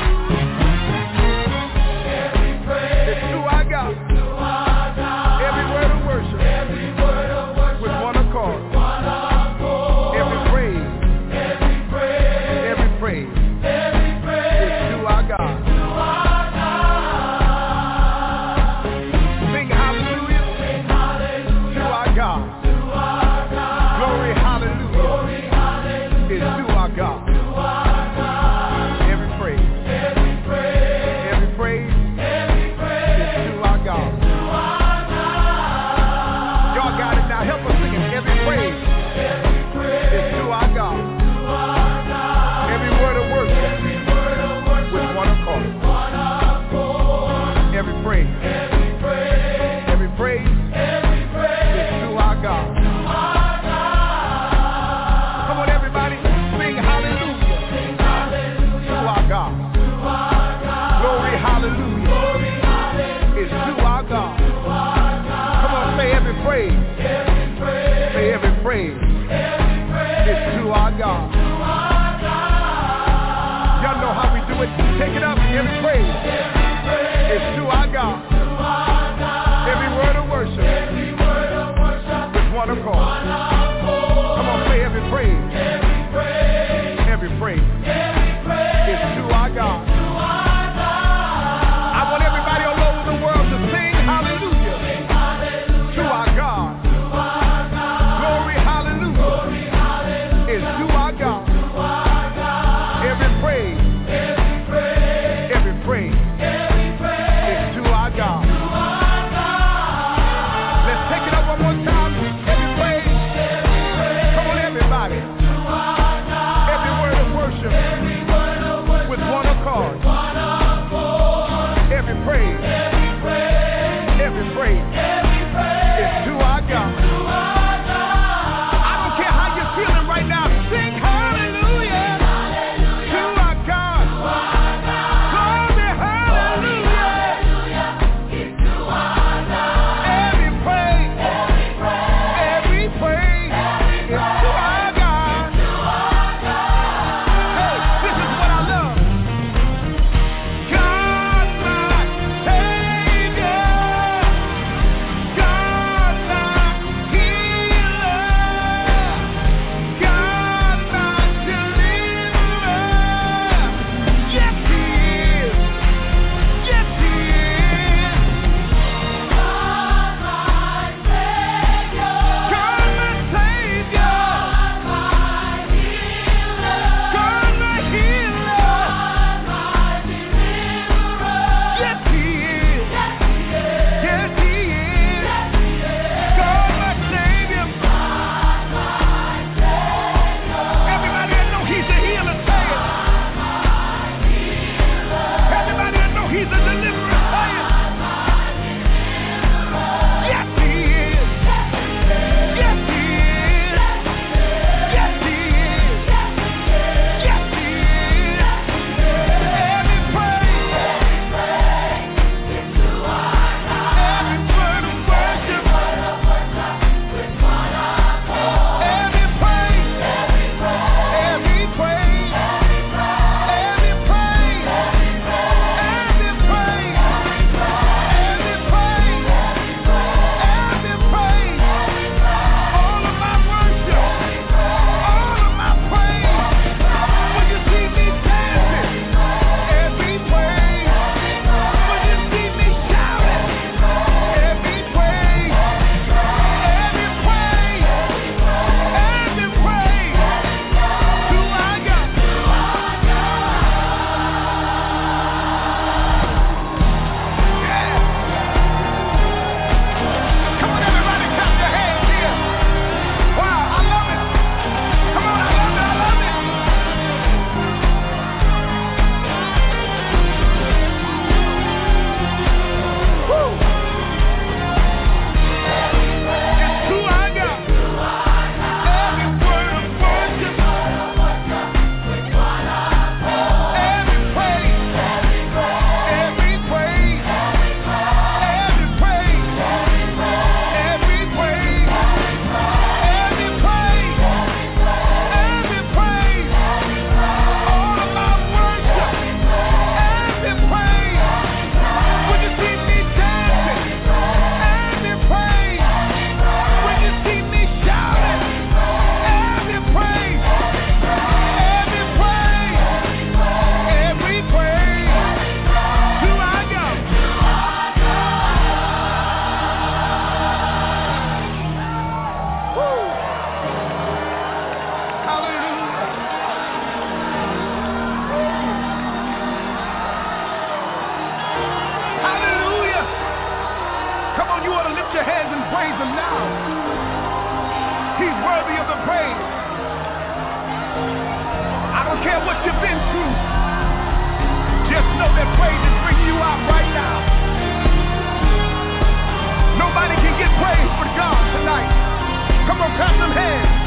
Speaker 7: It's to our God. Every word of worship. With one accord. Every praise. Every praise. It's to our God. Sing hallelujah. To our God. Glory hallelujah. It's to our God. Every praise. praise him now. He's worthy of the praise. I don't care what you've been through. Just know that praise is bringing you out right now. Nobody can get praise but God tonight. Come on, clap them hands.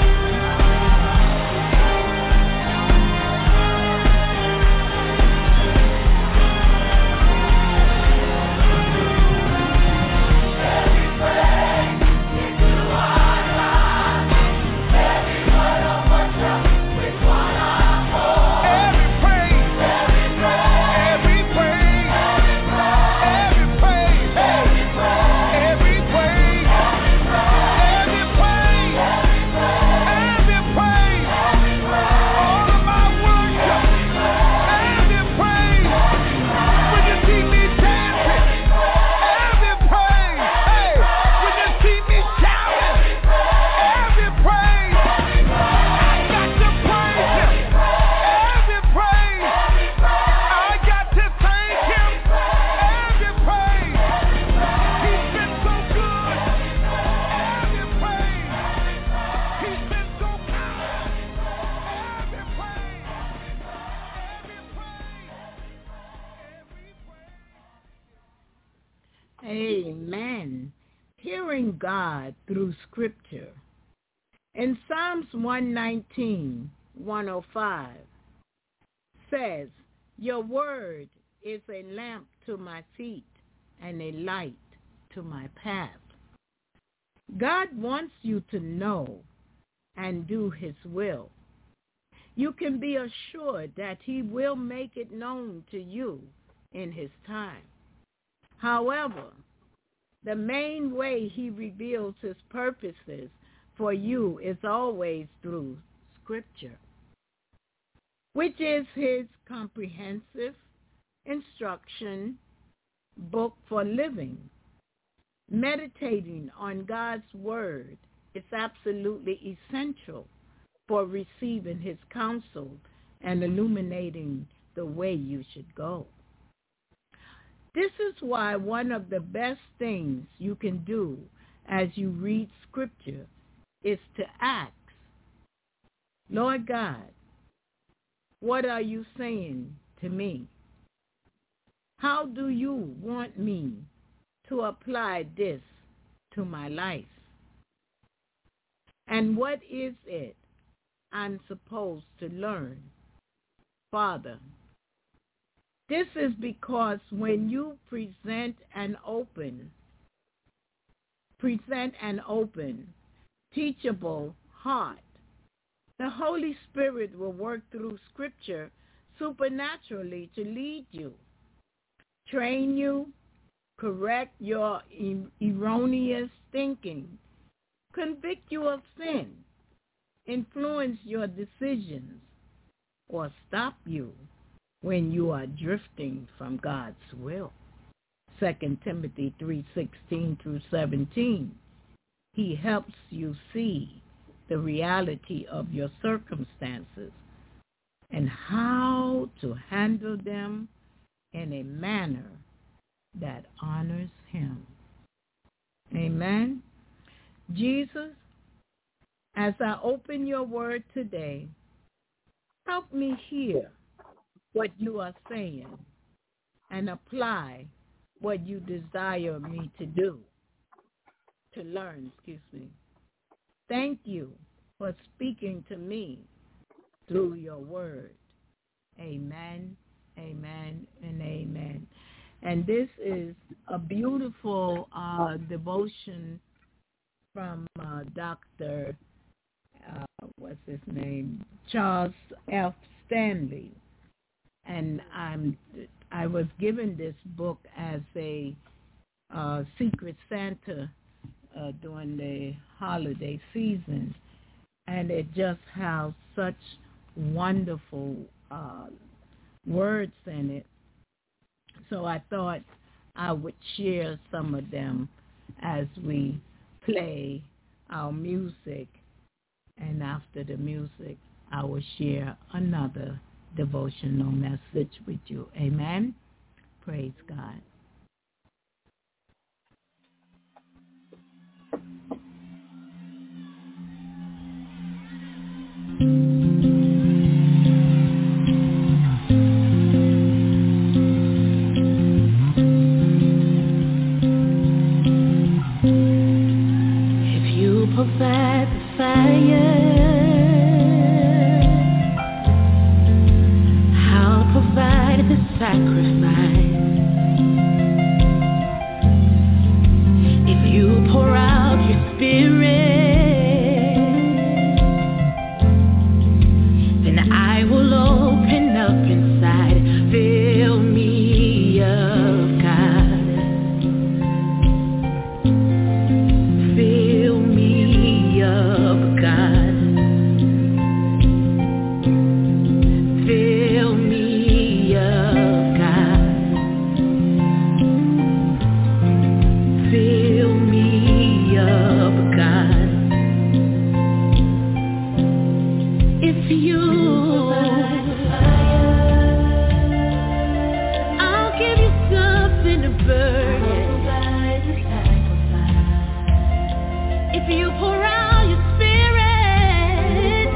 Speaker 5: Amen. Hearing God through Scripture. In Psalms 119:105 says, your word is a lamp to my feet and a light to my path. God wants you to know and do his will. You can be assured that he will make it known to you in his time. However, the main way he reveals his purposes for you is always through Scripture, which is his comprehensive instruction book for living. Meditating on God's word is absolutely essential for receiving his counsel and illuminating the way you should go. This is why one of the best things you can do as you read Scripture is to ask, Lord God, what are you saying to me? How do you want me to apply this to my life? And what is it I'm supposed to learn? Father, this is because when you present an open, teachable heart, the Holy Spirit will work through Scripture supernaturally to lead you, train you, correct your erroneous thinking, convict you of sin, influence your decisions, or stop you when you are drifting from God's will. 2 Timothy 3:16 through 17. He helps you see the reality of your circumstances and how to handle them in a manner that honors him. Amen. Jesus, as I open your word today, help me hear what you are saying and apply what you desire me to do, to learn, Thank you for speaking to me through your word. Amen, amen, and amen. And this is a beautiful devotion from Dr. What's his name? Charles F. Stanley. And I was given this book as a Secret Santa during the holiday season, and it just has such wonderful words in it. So I thought I would share some of them as we play our music, and after the music, I will share another devotional message with you. Amen. Praise God.
Speaker 3: sacrifice. If you pour out your spirit, then I will open up inside. Fill me up, God. Fill me up, God. Fill me up, God. Fill me up, God. If you, I'll give you something to burn. If you pour out your spirit,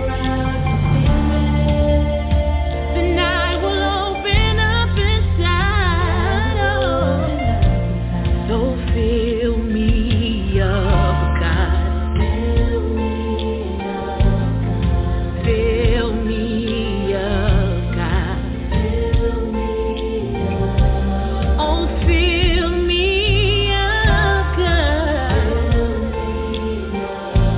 Speaker 3: then I will open up inside. Oh, so fill me up, God. Fill me up, God. Oh, fill me up, God.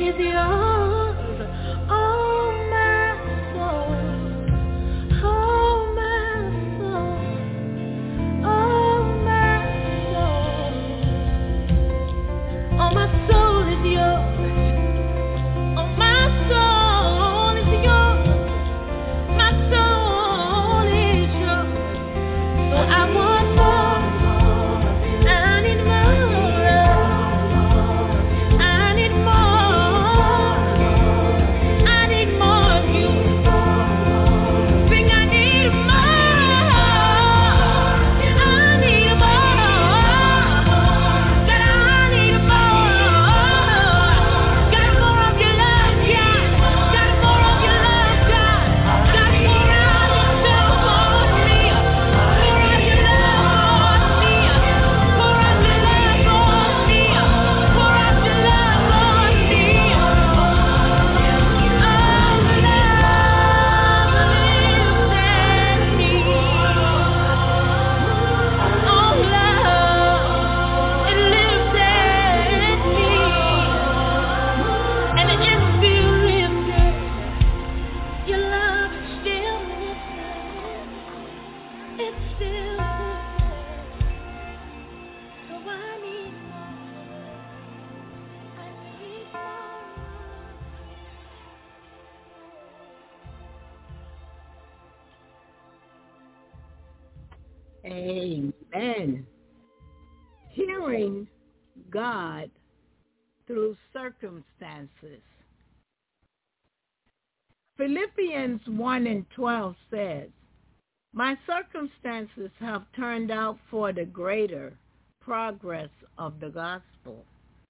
Speaker 3: is yours. Oh, my soul. Oh, my soul. Oh, my soul. Oh, my soul is yours. Oh, my soul is yours. My soul is yours. So I want more. I need more. I need more. I need more of you. Sing, I need more. I need more. God, I need more. Got more of your love, God. Got more of your love, God. Got more of yourself on me. More of your love on me. More of your love on me. More of your love on me. Oh, love lifted me. Oh, love, it lifted me. And it's still lifted. Your love is still lifted. It's still lifted. So I need more. I need more.
Speaker 5: Amen. Hearing God through circumstances. Philippians 1:12 says, "My circumstances have turned out for the greater progress of the gospel."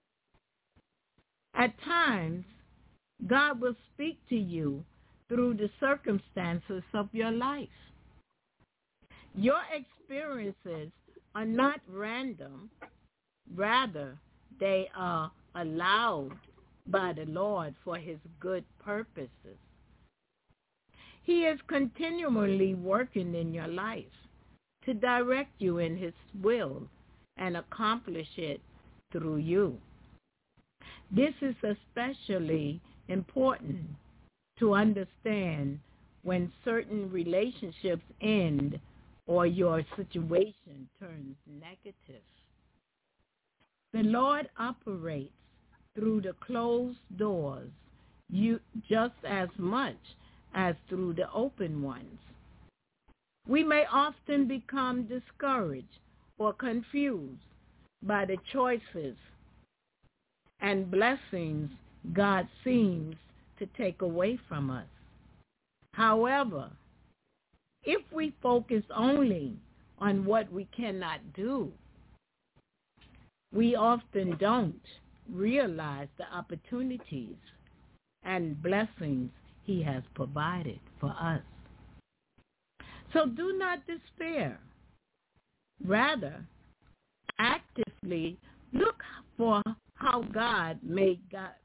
Speaker 5: At times, God will speak to you through the circumstances of your life. Your experiences are not random. Rather, they are allowed by the Lord for his good purposes. He is continually working in your life to direct you in his will and accomplish it through you. This is especially important to understand when certain relationships end or your situation turns negative. The Lord operates through the closed doors just as much as through the open ones. We may often become discouraged or confused by the choices and blessings God seems to take away from us. However, if we focus only on what we cannot do, we often don't realize the opportunities and blessings he has provided for us. So do not despair. Rather, actively look for how God may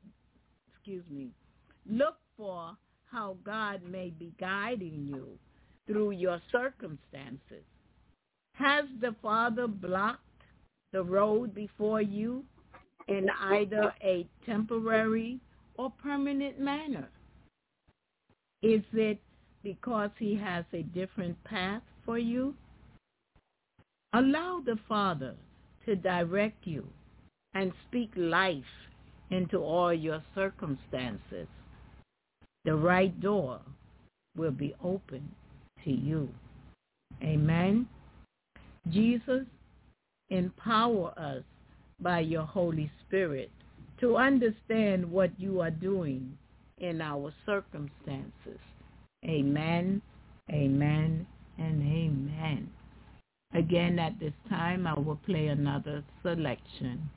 Speaker 5: be guiding you through your circumstances. Has the Father blocked the road before you in either a temporary or permanent manner? Is it because he has a different path for you? Allow the Father to direct you and speak life into all your circumstances. The right door will be open to you. Amen. Jesus, empower us by your Holy Spirit to understand what you are doing in our circumstances. Amen, amen, and amen. Again, at this time, I will play another selection.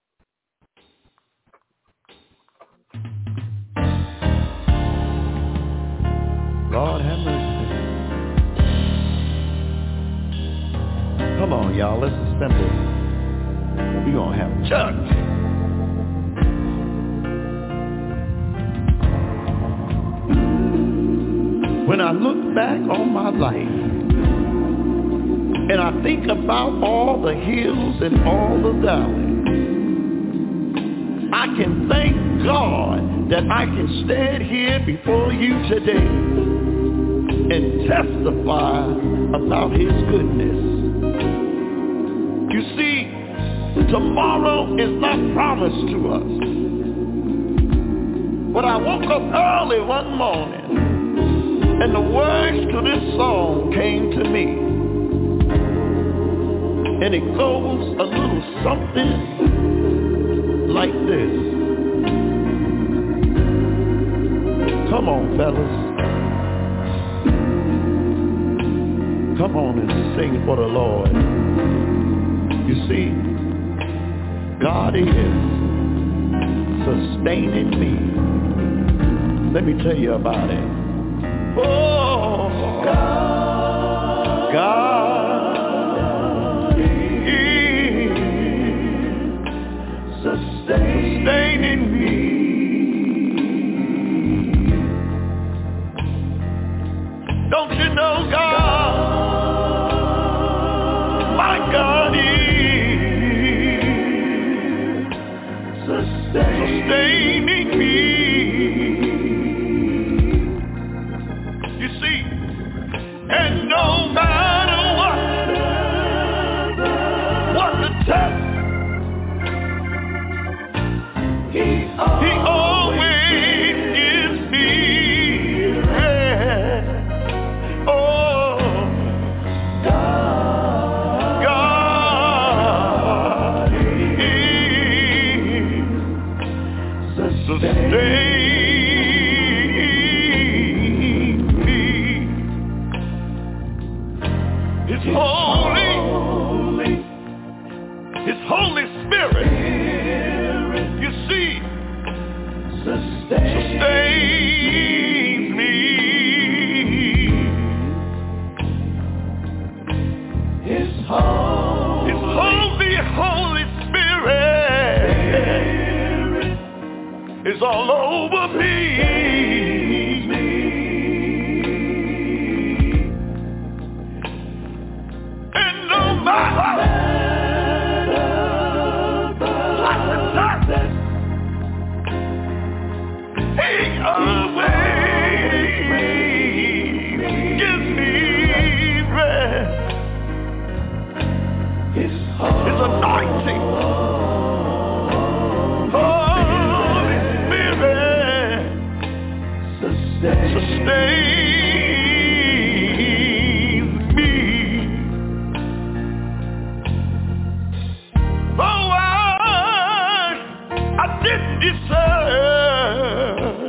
Speaker 8: Lord have mercy. Come on, y'all, let's assemble. We're going to have church. When I look back on my life, and I think about all the hills and all the valleys, I can thank God that I can stand here before you today and testify about his goodness. You see, tomorrow is not promised to us. But I woke up early one morning and the words to this song came to me. And it goes a little something like this. Come on, fellas. Come on and sing for the Lord. You see, God is sustaining me. Let me tell you about it. Oh, God is sustaining me. Don't you know God? My God is sustaining me. You see, and no matter what the test, He always gives me rest. Oh, God is sustaining me. His Holy Spirit, you see, sustains me. His Holy Spirit is all over me. And no matter what the darkness, He always gives me rest. His anointing, Holy Spirit, sustains me. Oh, I didn't deserve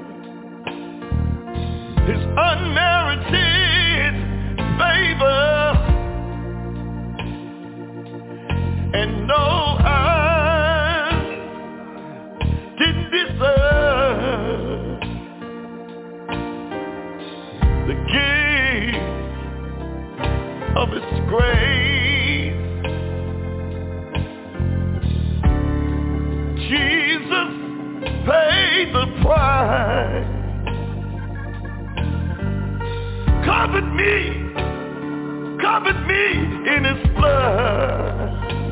Speaker 8: His unmerited favor. And no, I didn't deserve the gift of His grace. Jesus paid the price, covered me in His blood.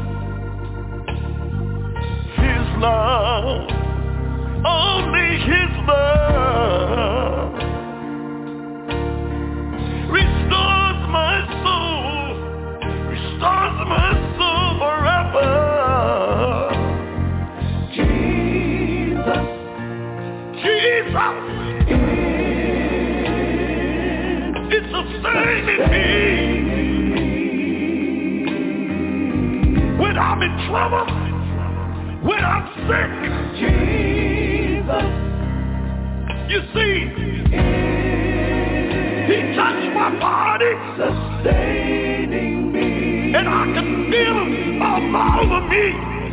Speaker 8: His love, only His love, restores my soul forever. Jesus is sustaining me when I'm in trouble. When I'm sick, Jesus, you see, He touched my body, sustaining me, and I can feel Him all over me.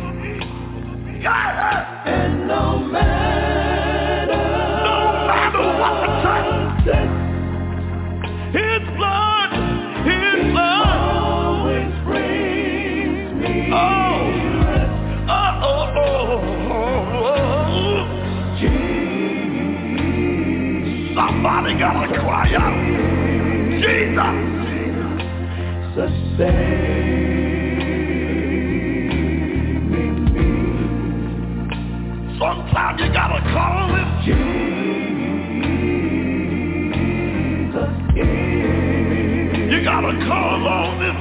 Speaker 8: Yeah. And no matter what the time, His blood always brings me. Somebody gotta cry out, Jesus, sustaining me. Sometimes you gotta call him Jesus. You gotta call on him.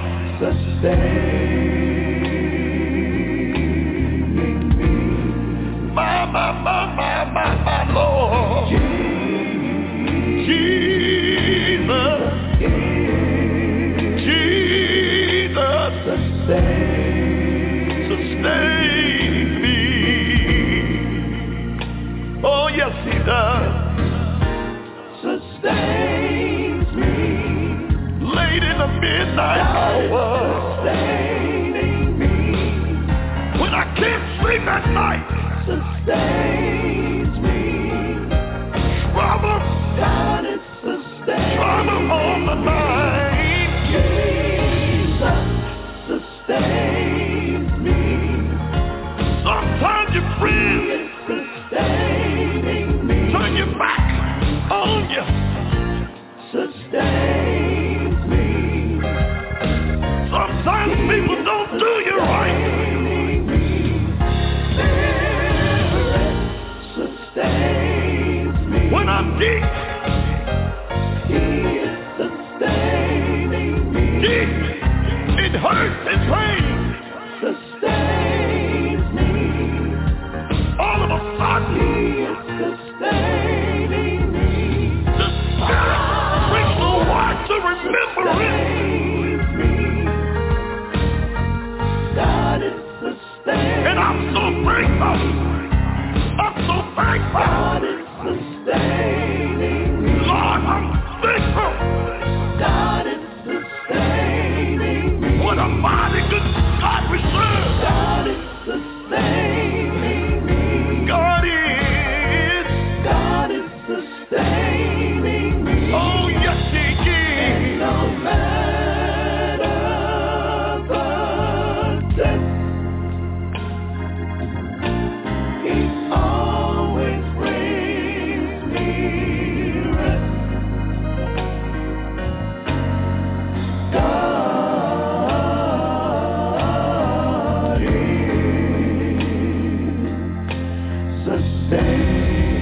Speaker 8: Sustaining me. My Lord. Jesus. Jesus. Sustain me. Oh, yes, he does. Sustains me. Late in the midnight hour. Sustaining me. When I can't sleep at night. Sustains me. Trouble. God is sustaining. Trouble on the mind. Jesus sustains me. Sometimes your friends sustaining me. Turn your back on you. Sustains me. Sometimes people don't do you right. Sustains me. When I'm deep, he is sustaining me. Deep, it hurts and pains. Sustains me. All of a sudden, he is sustaining me. The Spirit brings the word to remembrance. God is sustaining. And I'm so thankful. I'm so thankful. God is sustaining me. Lord, I'm thankful. God is sustaining me. What a mighty good God we serve. God is sustaining me. God is sustaining me. Oh, yes, he is. And no matter the depth, he always brings me rest. God is sustaining.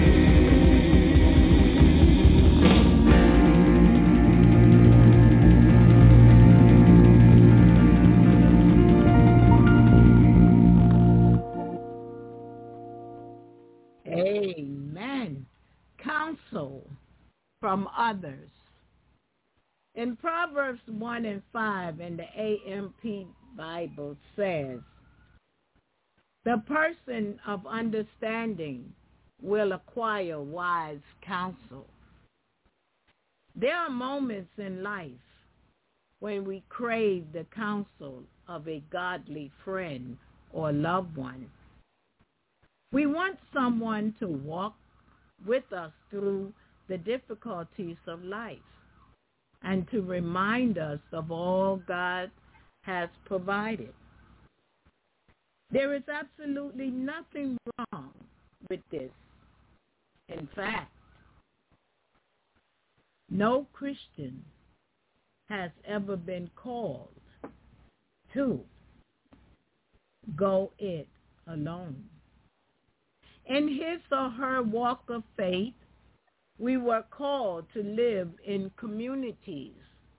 Speaker 5: Amen. Counsel from others. In Proverbs 1 and 5 in the AMP Bible says, the person of understanding will acquire wise counsel. There are moments in life when we crave the counsel of a godly friend or loved one. We want someone to walk with us through the difficulties of life and to remind us of all God has provided. There is absolutely nothing wrong with this. In fact, no Christian has ever been called to go it alone. In his or her walk of faith, we were called to live in communities.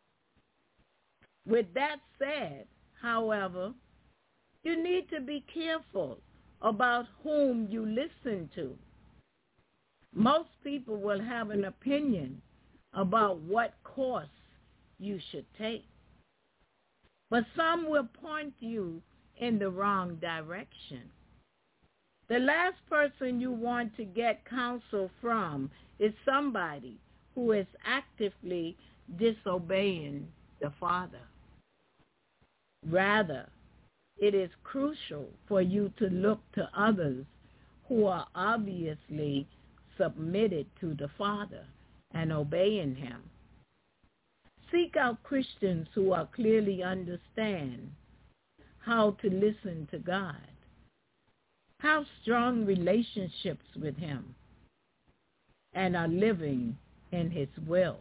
Speaker 5: With that said, however, you need to be careful about whom you listen to. Most people will have an opinion about what course you should take, but some will point you in the wrong direction. The last person you want to get counsel from is somebody who is actively disobeying the Father. Rather, it is crucial for you to look to others who are obviously submitted to the Father and obeying him. Seek out Christians who are clearly understand how to listen to God, have strong relationships with him, and are living in his will.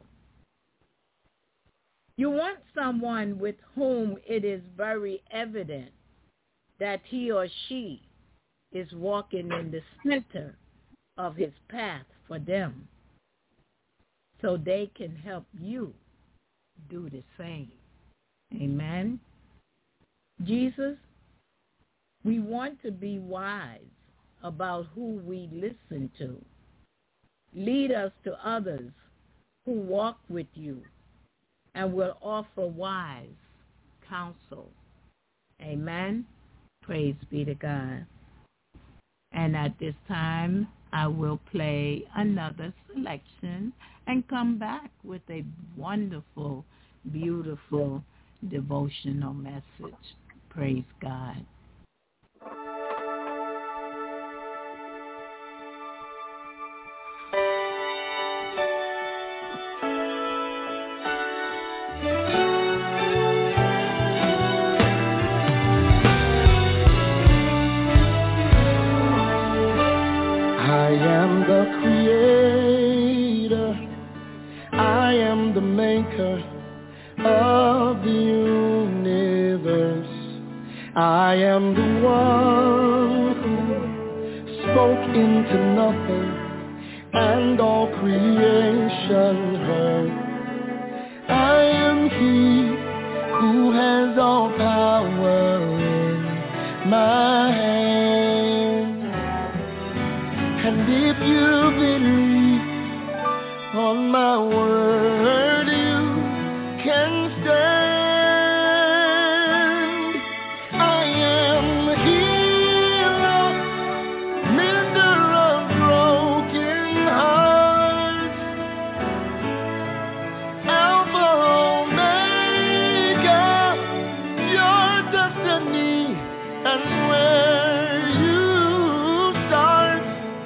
Speaker 5: You want someone with whom it is very evident that he or she is walking in the center of his path for them so they can help you do the same. Amen. Jesus, we want to be wise about who we listen to. Lead us to others who walk with you and will offer wise counsel. Amen. Praise be to God. And at this time, I will play another selection and come back with a wonderful, beautiful devotional message. Praise God.
Speaker 8: I am the creator, I am the maker of the universe. I am the one who spoke into nothing and all creation heard. I am he who has all power in my hand. And if you believe on my word, you can stand. I am the healer, mender of broken hearts, Alpha, Omega, your destiny, and where you start.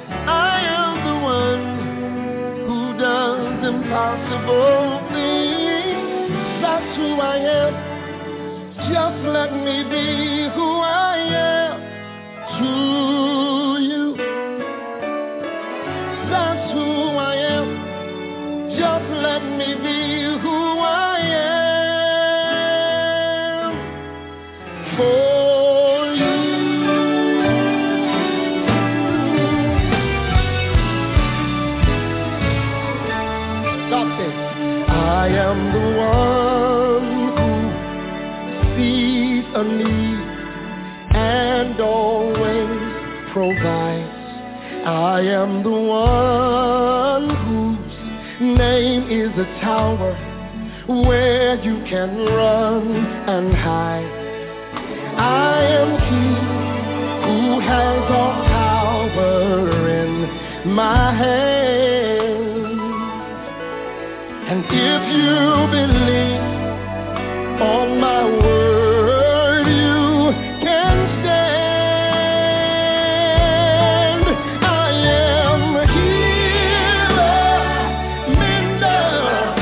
Speaker 8: Impossible things, that's who I am. Just let me be who I am to you. That's who I am. Just let me be who I am for you. I am the one who sees a need and always provides. I am the one whose name is a tower where you can run and hide. I am he who has all power in my hand. And if you believe on my word, you can stand. I am a healer, mender.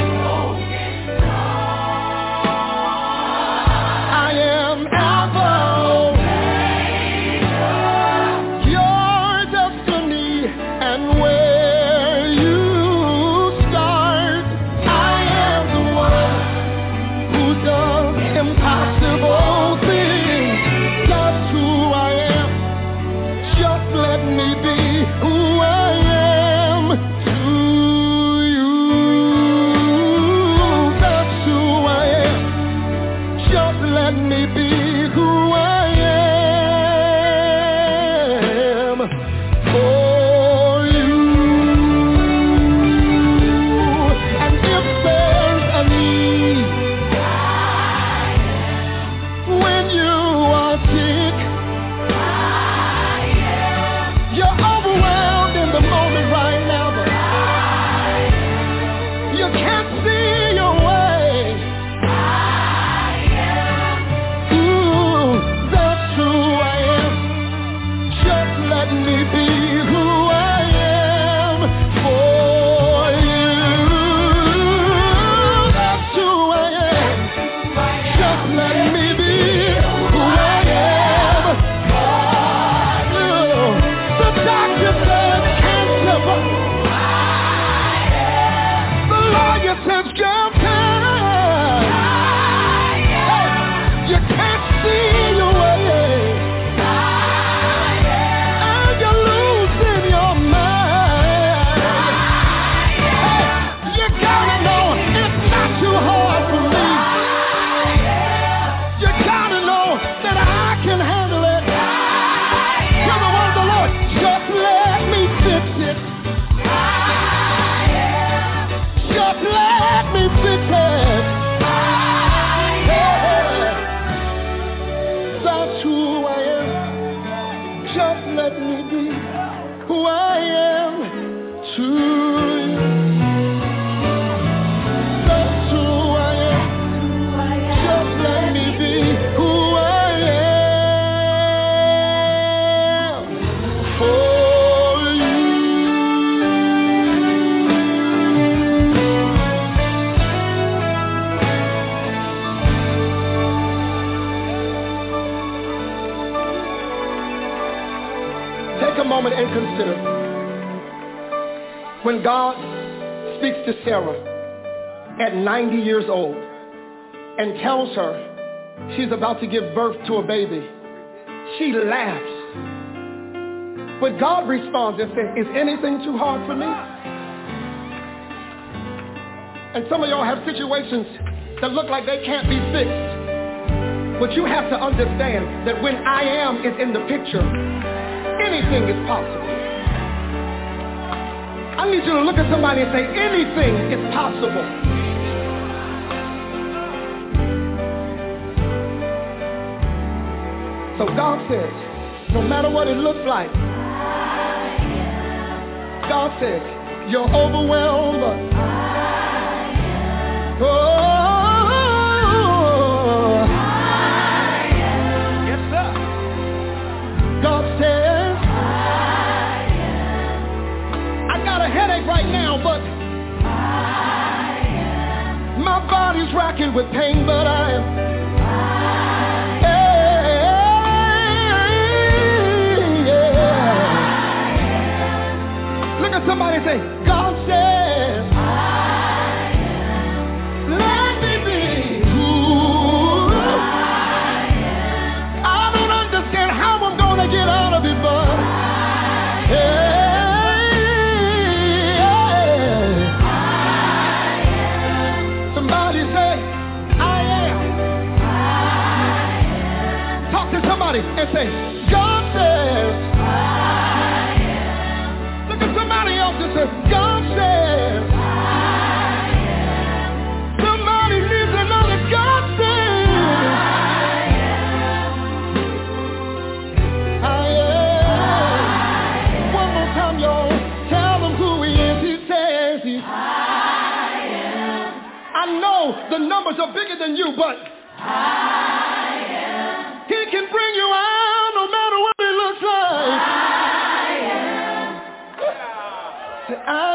Speaker 8: I am Alpha, your destiny, and where you start. to you. That's who I am. Just let me be who I am for you. Take a moment and consider when God speaks to Sarah at 90 years old and tells her she's about to give birth to a baby. She laughs. But God responds and says, is anything too hard for me? And some of y'all have situations that look like they can't be fixed. But you have to understand that when I am is in the picture, anything is possible. I need you to look at somebody and say, anything is possible. So God says, no matter what it looks like, God says, you're overwhelmed. Yes, sir. God says, I got a headache right now, but my body's racking with pain, but I am. Look at somebody and say, God says, let me be who I don't understand how I'm going to get out of it, but somebody say, I am. Talk to somebody and say, God says, somebody else that says, God says, somebody needs another God says, I am. One more time, y'all. Tell them who he is. He says he's I am. I know the numbers are bigger than you, but I am. He can bring you out no matter what it looks like. I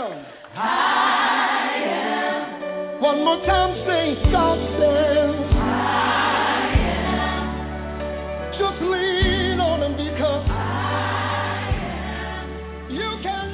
Speaker 8: am. One more time, say, God says, I am. Just lean on him because I am. You can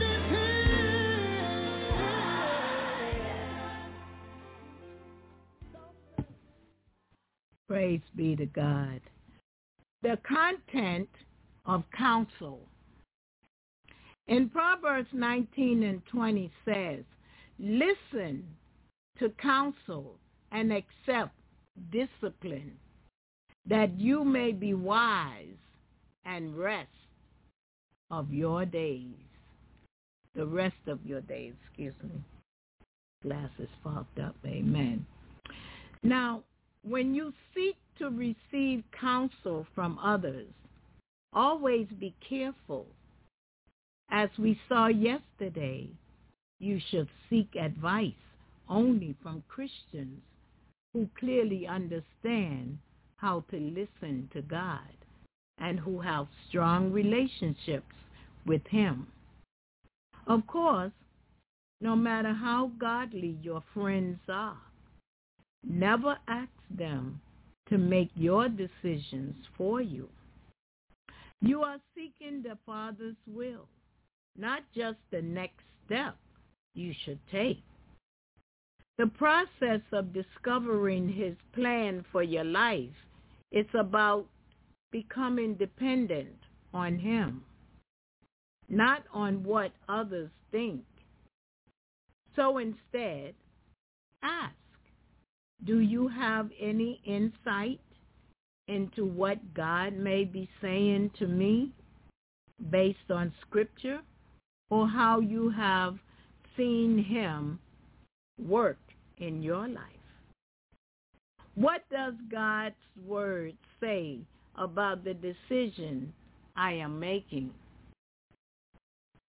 Speaker 8: live here.
Speaker 5: Praise be to God. The content of counsel. In Proverbs 19 and 20 says, listen to counsel and accept discipline, that you may be wise and rest of your days. The rest of your days, excuse me. Glasses fogged up, amen. Now, when you seek to receive counsel from others, always be careful. As we saw yesterday, you should seek advice only from Christians who clearly understand how to listen to God and who have strong relationships with him. Of course, no matter how godly your friends are, never ask them to make your decisions for you. You are seeking the Father's will, not just the next step you should take. The process of discovering his plan for your life is about becoming dependent on him, not on what others think. So instead, ask, do you have any insight into what God may be saying to me based on Scripture, or how you have seen him work in your life? What does God's word say about the decision I am making?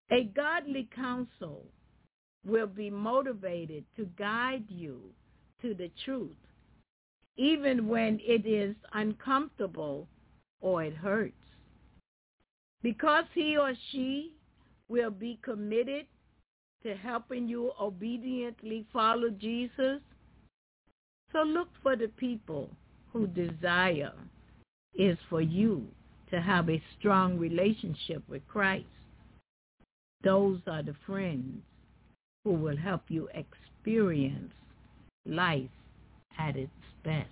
Speaker 5: A godly counsel will be motivated to guide you to the truth, even when it is uncomfortable or it hurts. Because he or she will be committed to helping you obediently follow Jesus, so look for the people whose desire is for you to have a strong relationship with Christ. Those are the friends who will help you experience life at its best.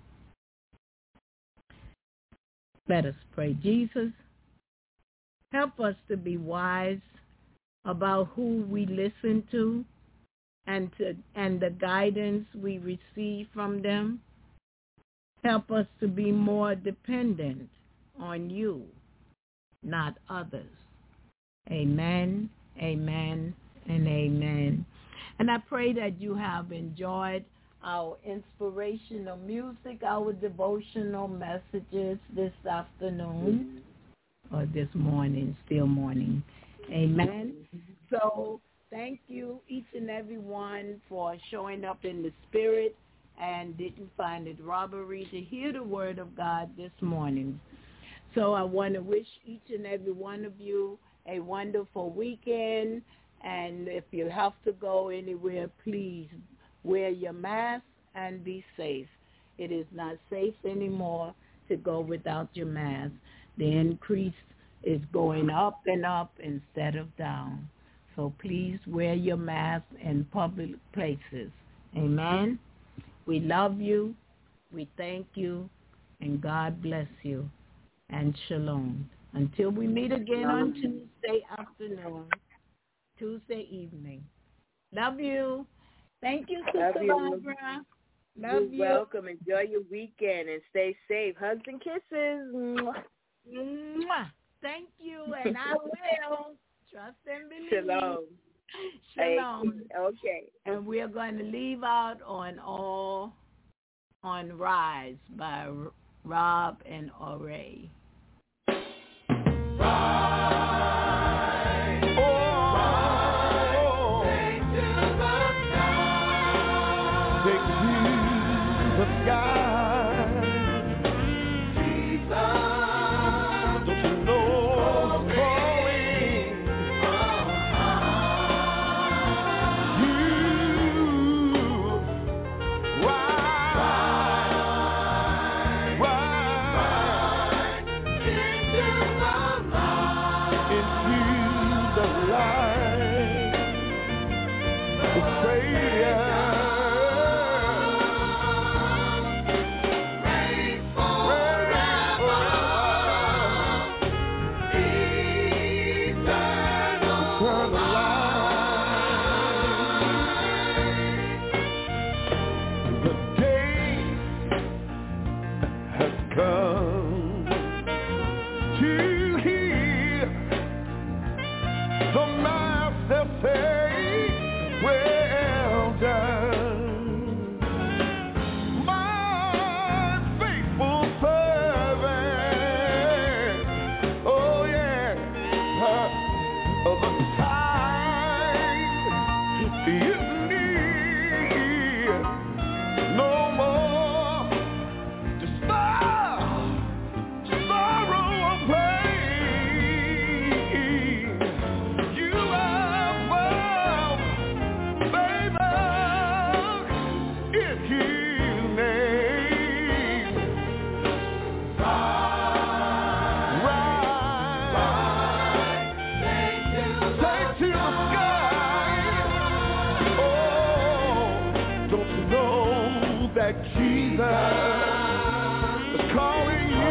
Speaker 5: Let us pray. Jesus, help us to be wise about who we listen to and the guidance we receive from them. Help us to be more dependent on you, not others. Amen, amen, and amen. And I pray that you have enjoyed our inspirational music, our devotional messages this afternoon, or this morning, still morning. Amen. So thank you, each and every one, for showing up in the spirit and didn't find it robbery to hear the word of God this morning. So I want to wish each and every one of you a wonderful weekend. And if you have to go anywhere, please wear your mask and be safe. It is not safe anymore to go without your mask. The increase is going up and up instead of down. So please wear your mask in public places. Amen. We love you. We thank you. And God bless you. And shalom. Until we meet again on Tuesday afternoon, Tuesday evening. Love you. Thank you, Sister Barbara. Love you.
Speaker 6: You're welcome. Enjoy your weekend and stay safe. Hugs and kisses.
Speaker 5: Mwah. Thank you, and I will. Trust and believe.
Speaker 6: Shalom.
Speaker 5: Shalom.
Speaker 6: Okay.
Speaker 5: And we are going to leave out on Rise by Rob and Oray.
Speaker 8: Rise, oh, take to the sky, Jesus, don't you know I'm calling you? Rise into the light, the Savior. Reign forever, eternal light. The day has come to hear the Master say, well done, my faithful servant. Oh yeah, the time is near, no more to sorrow or pain. You are well favored in His name. Rise, take to the sky. Oh, don't you know that Jesus is calling you?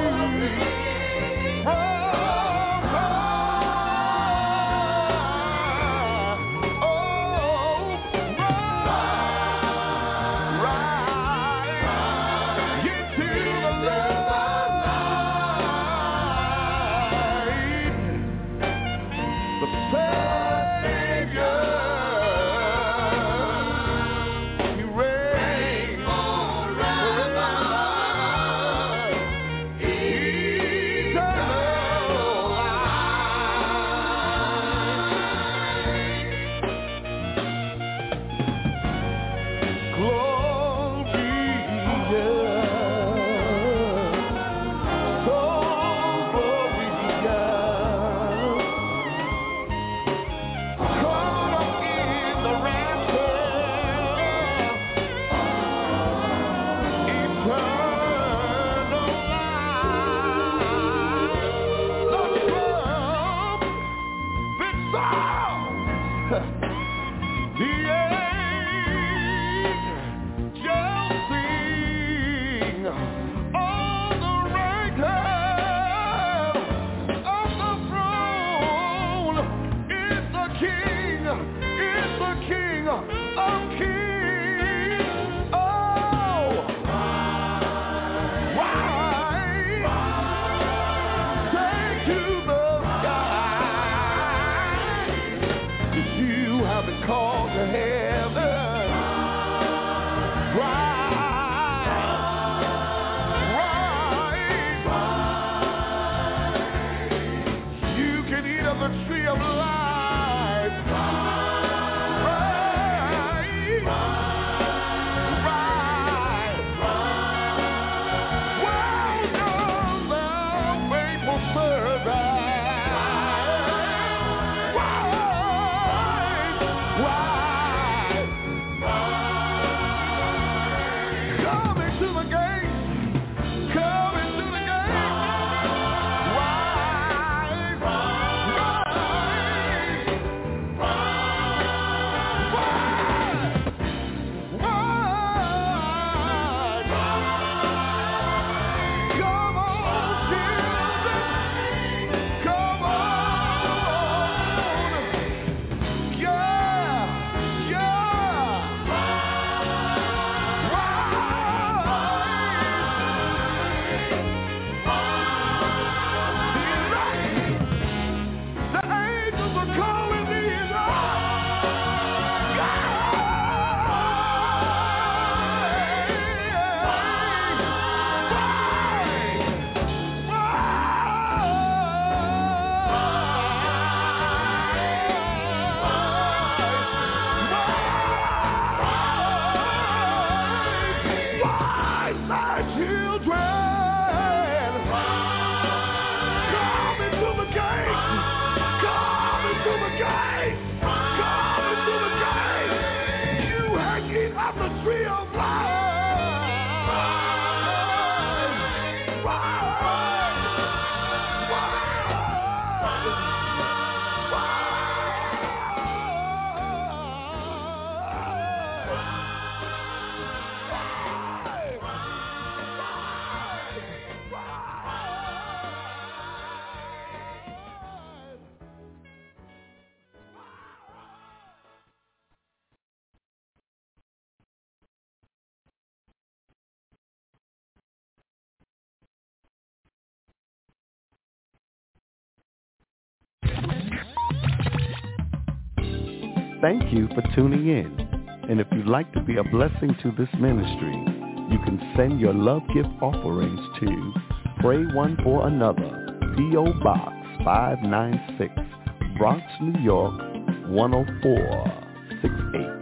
Speaker 8: He Thank you for tuning in. And if you'd like to be a blessing to this ministry, you can send your love gift offerings to Pray One for Another, P.O. Box 596, Bronx, New York, 10468.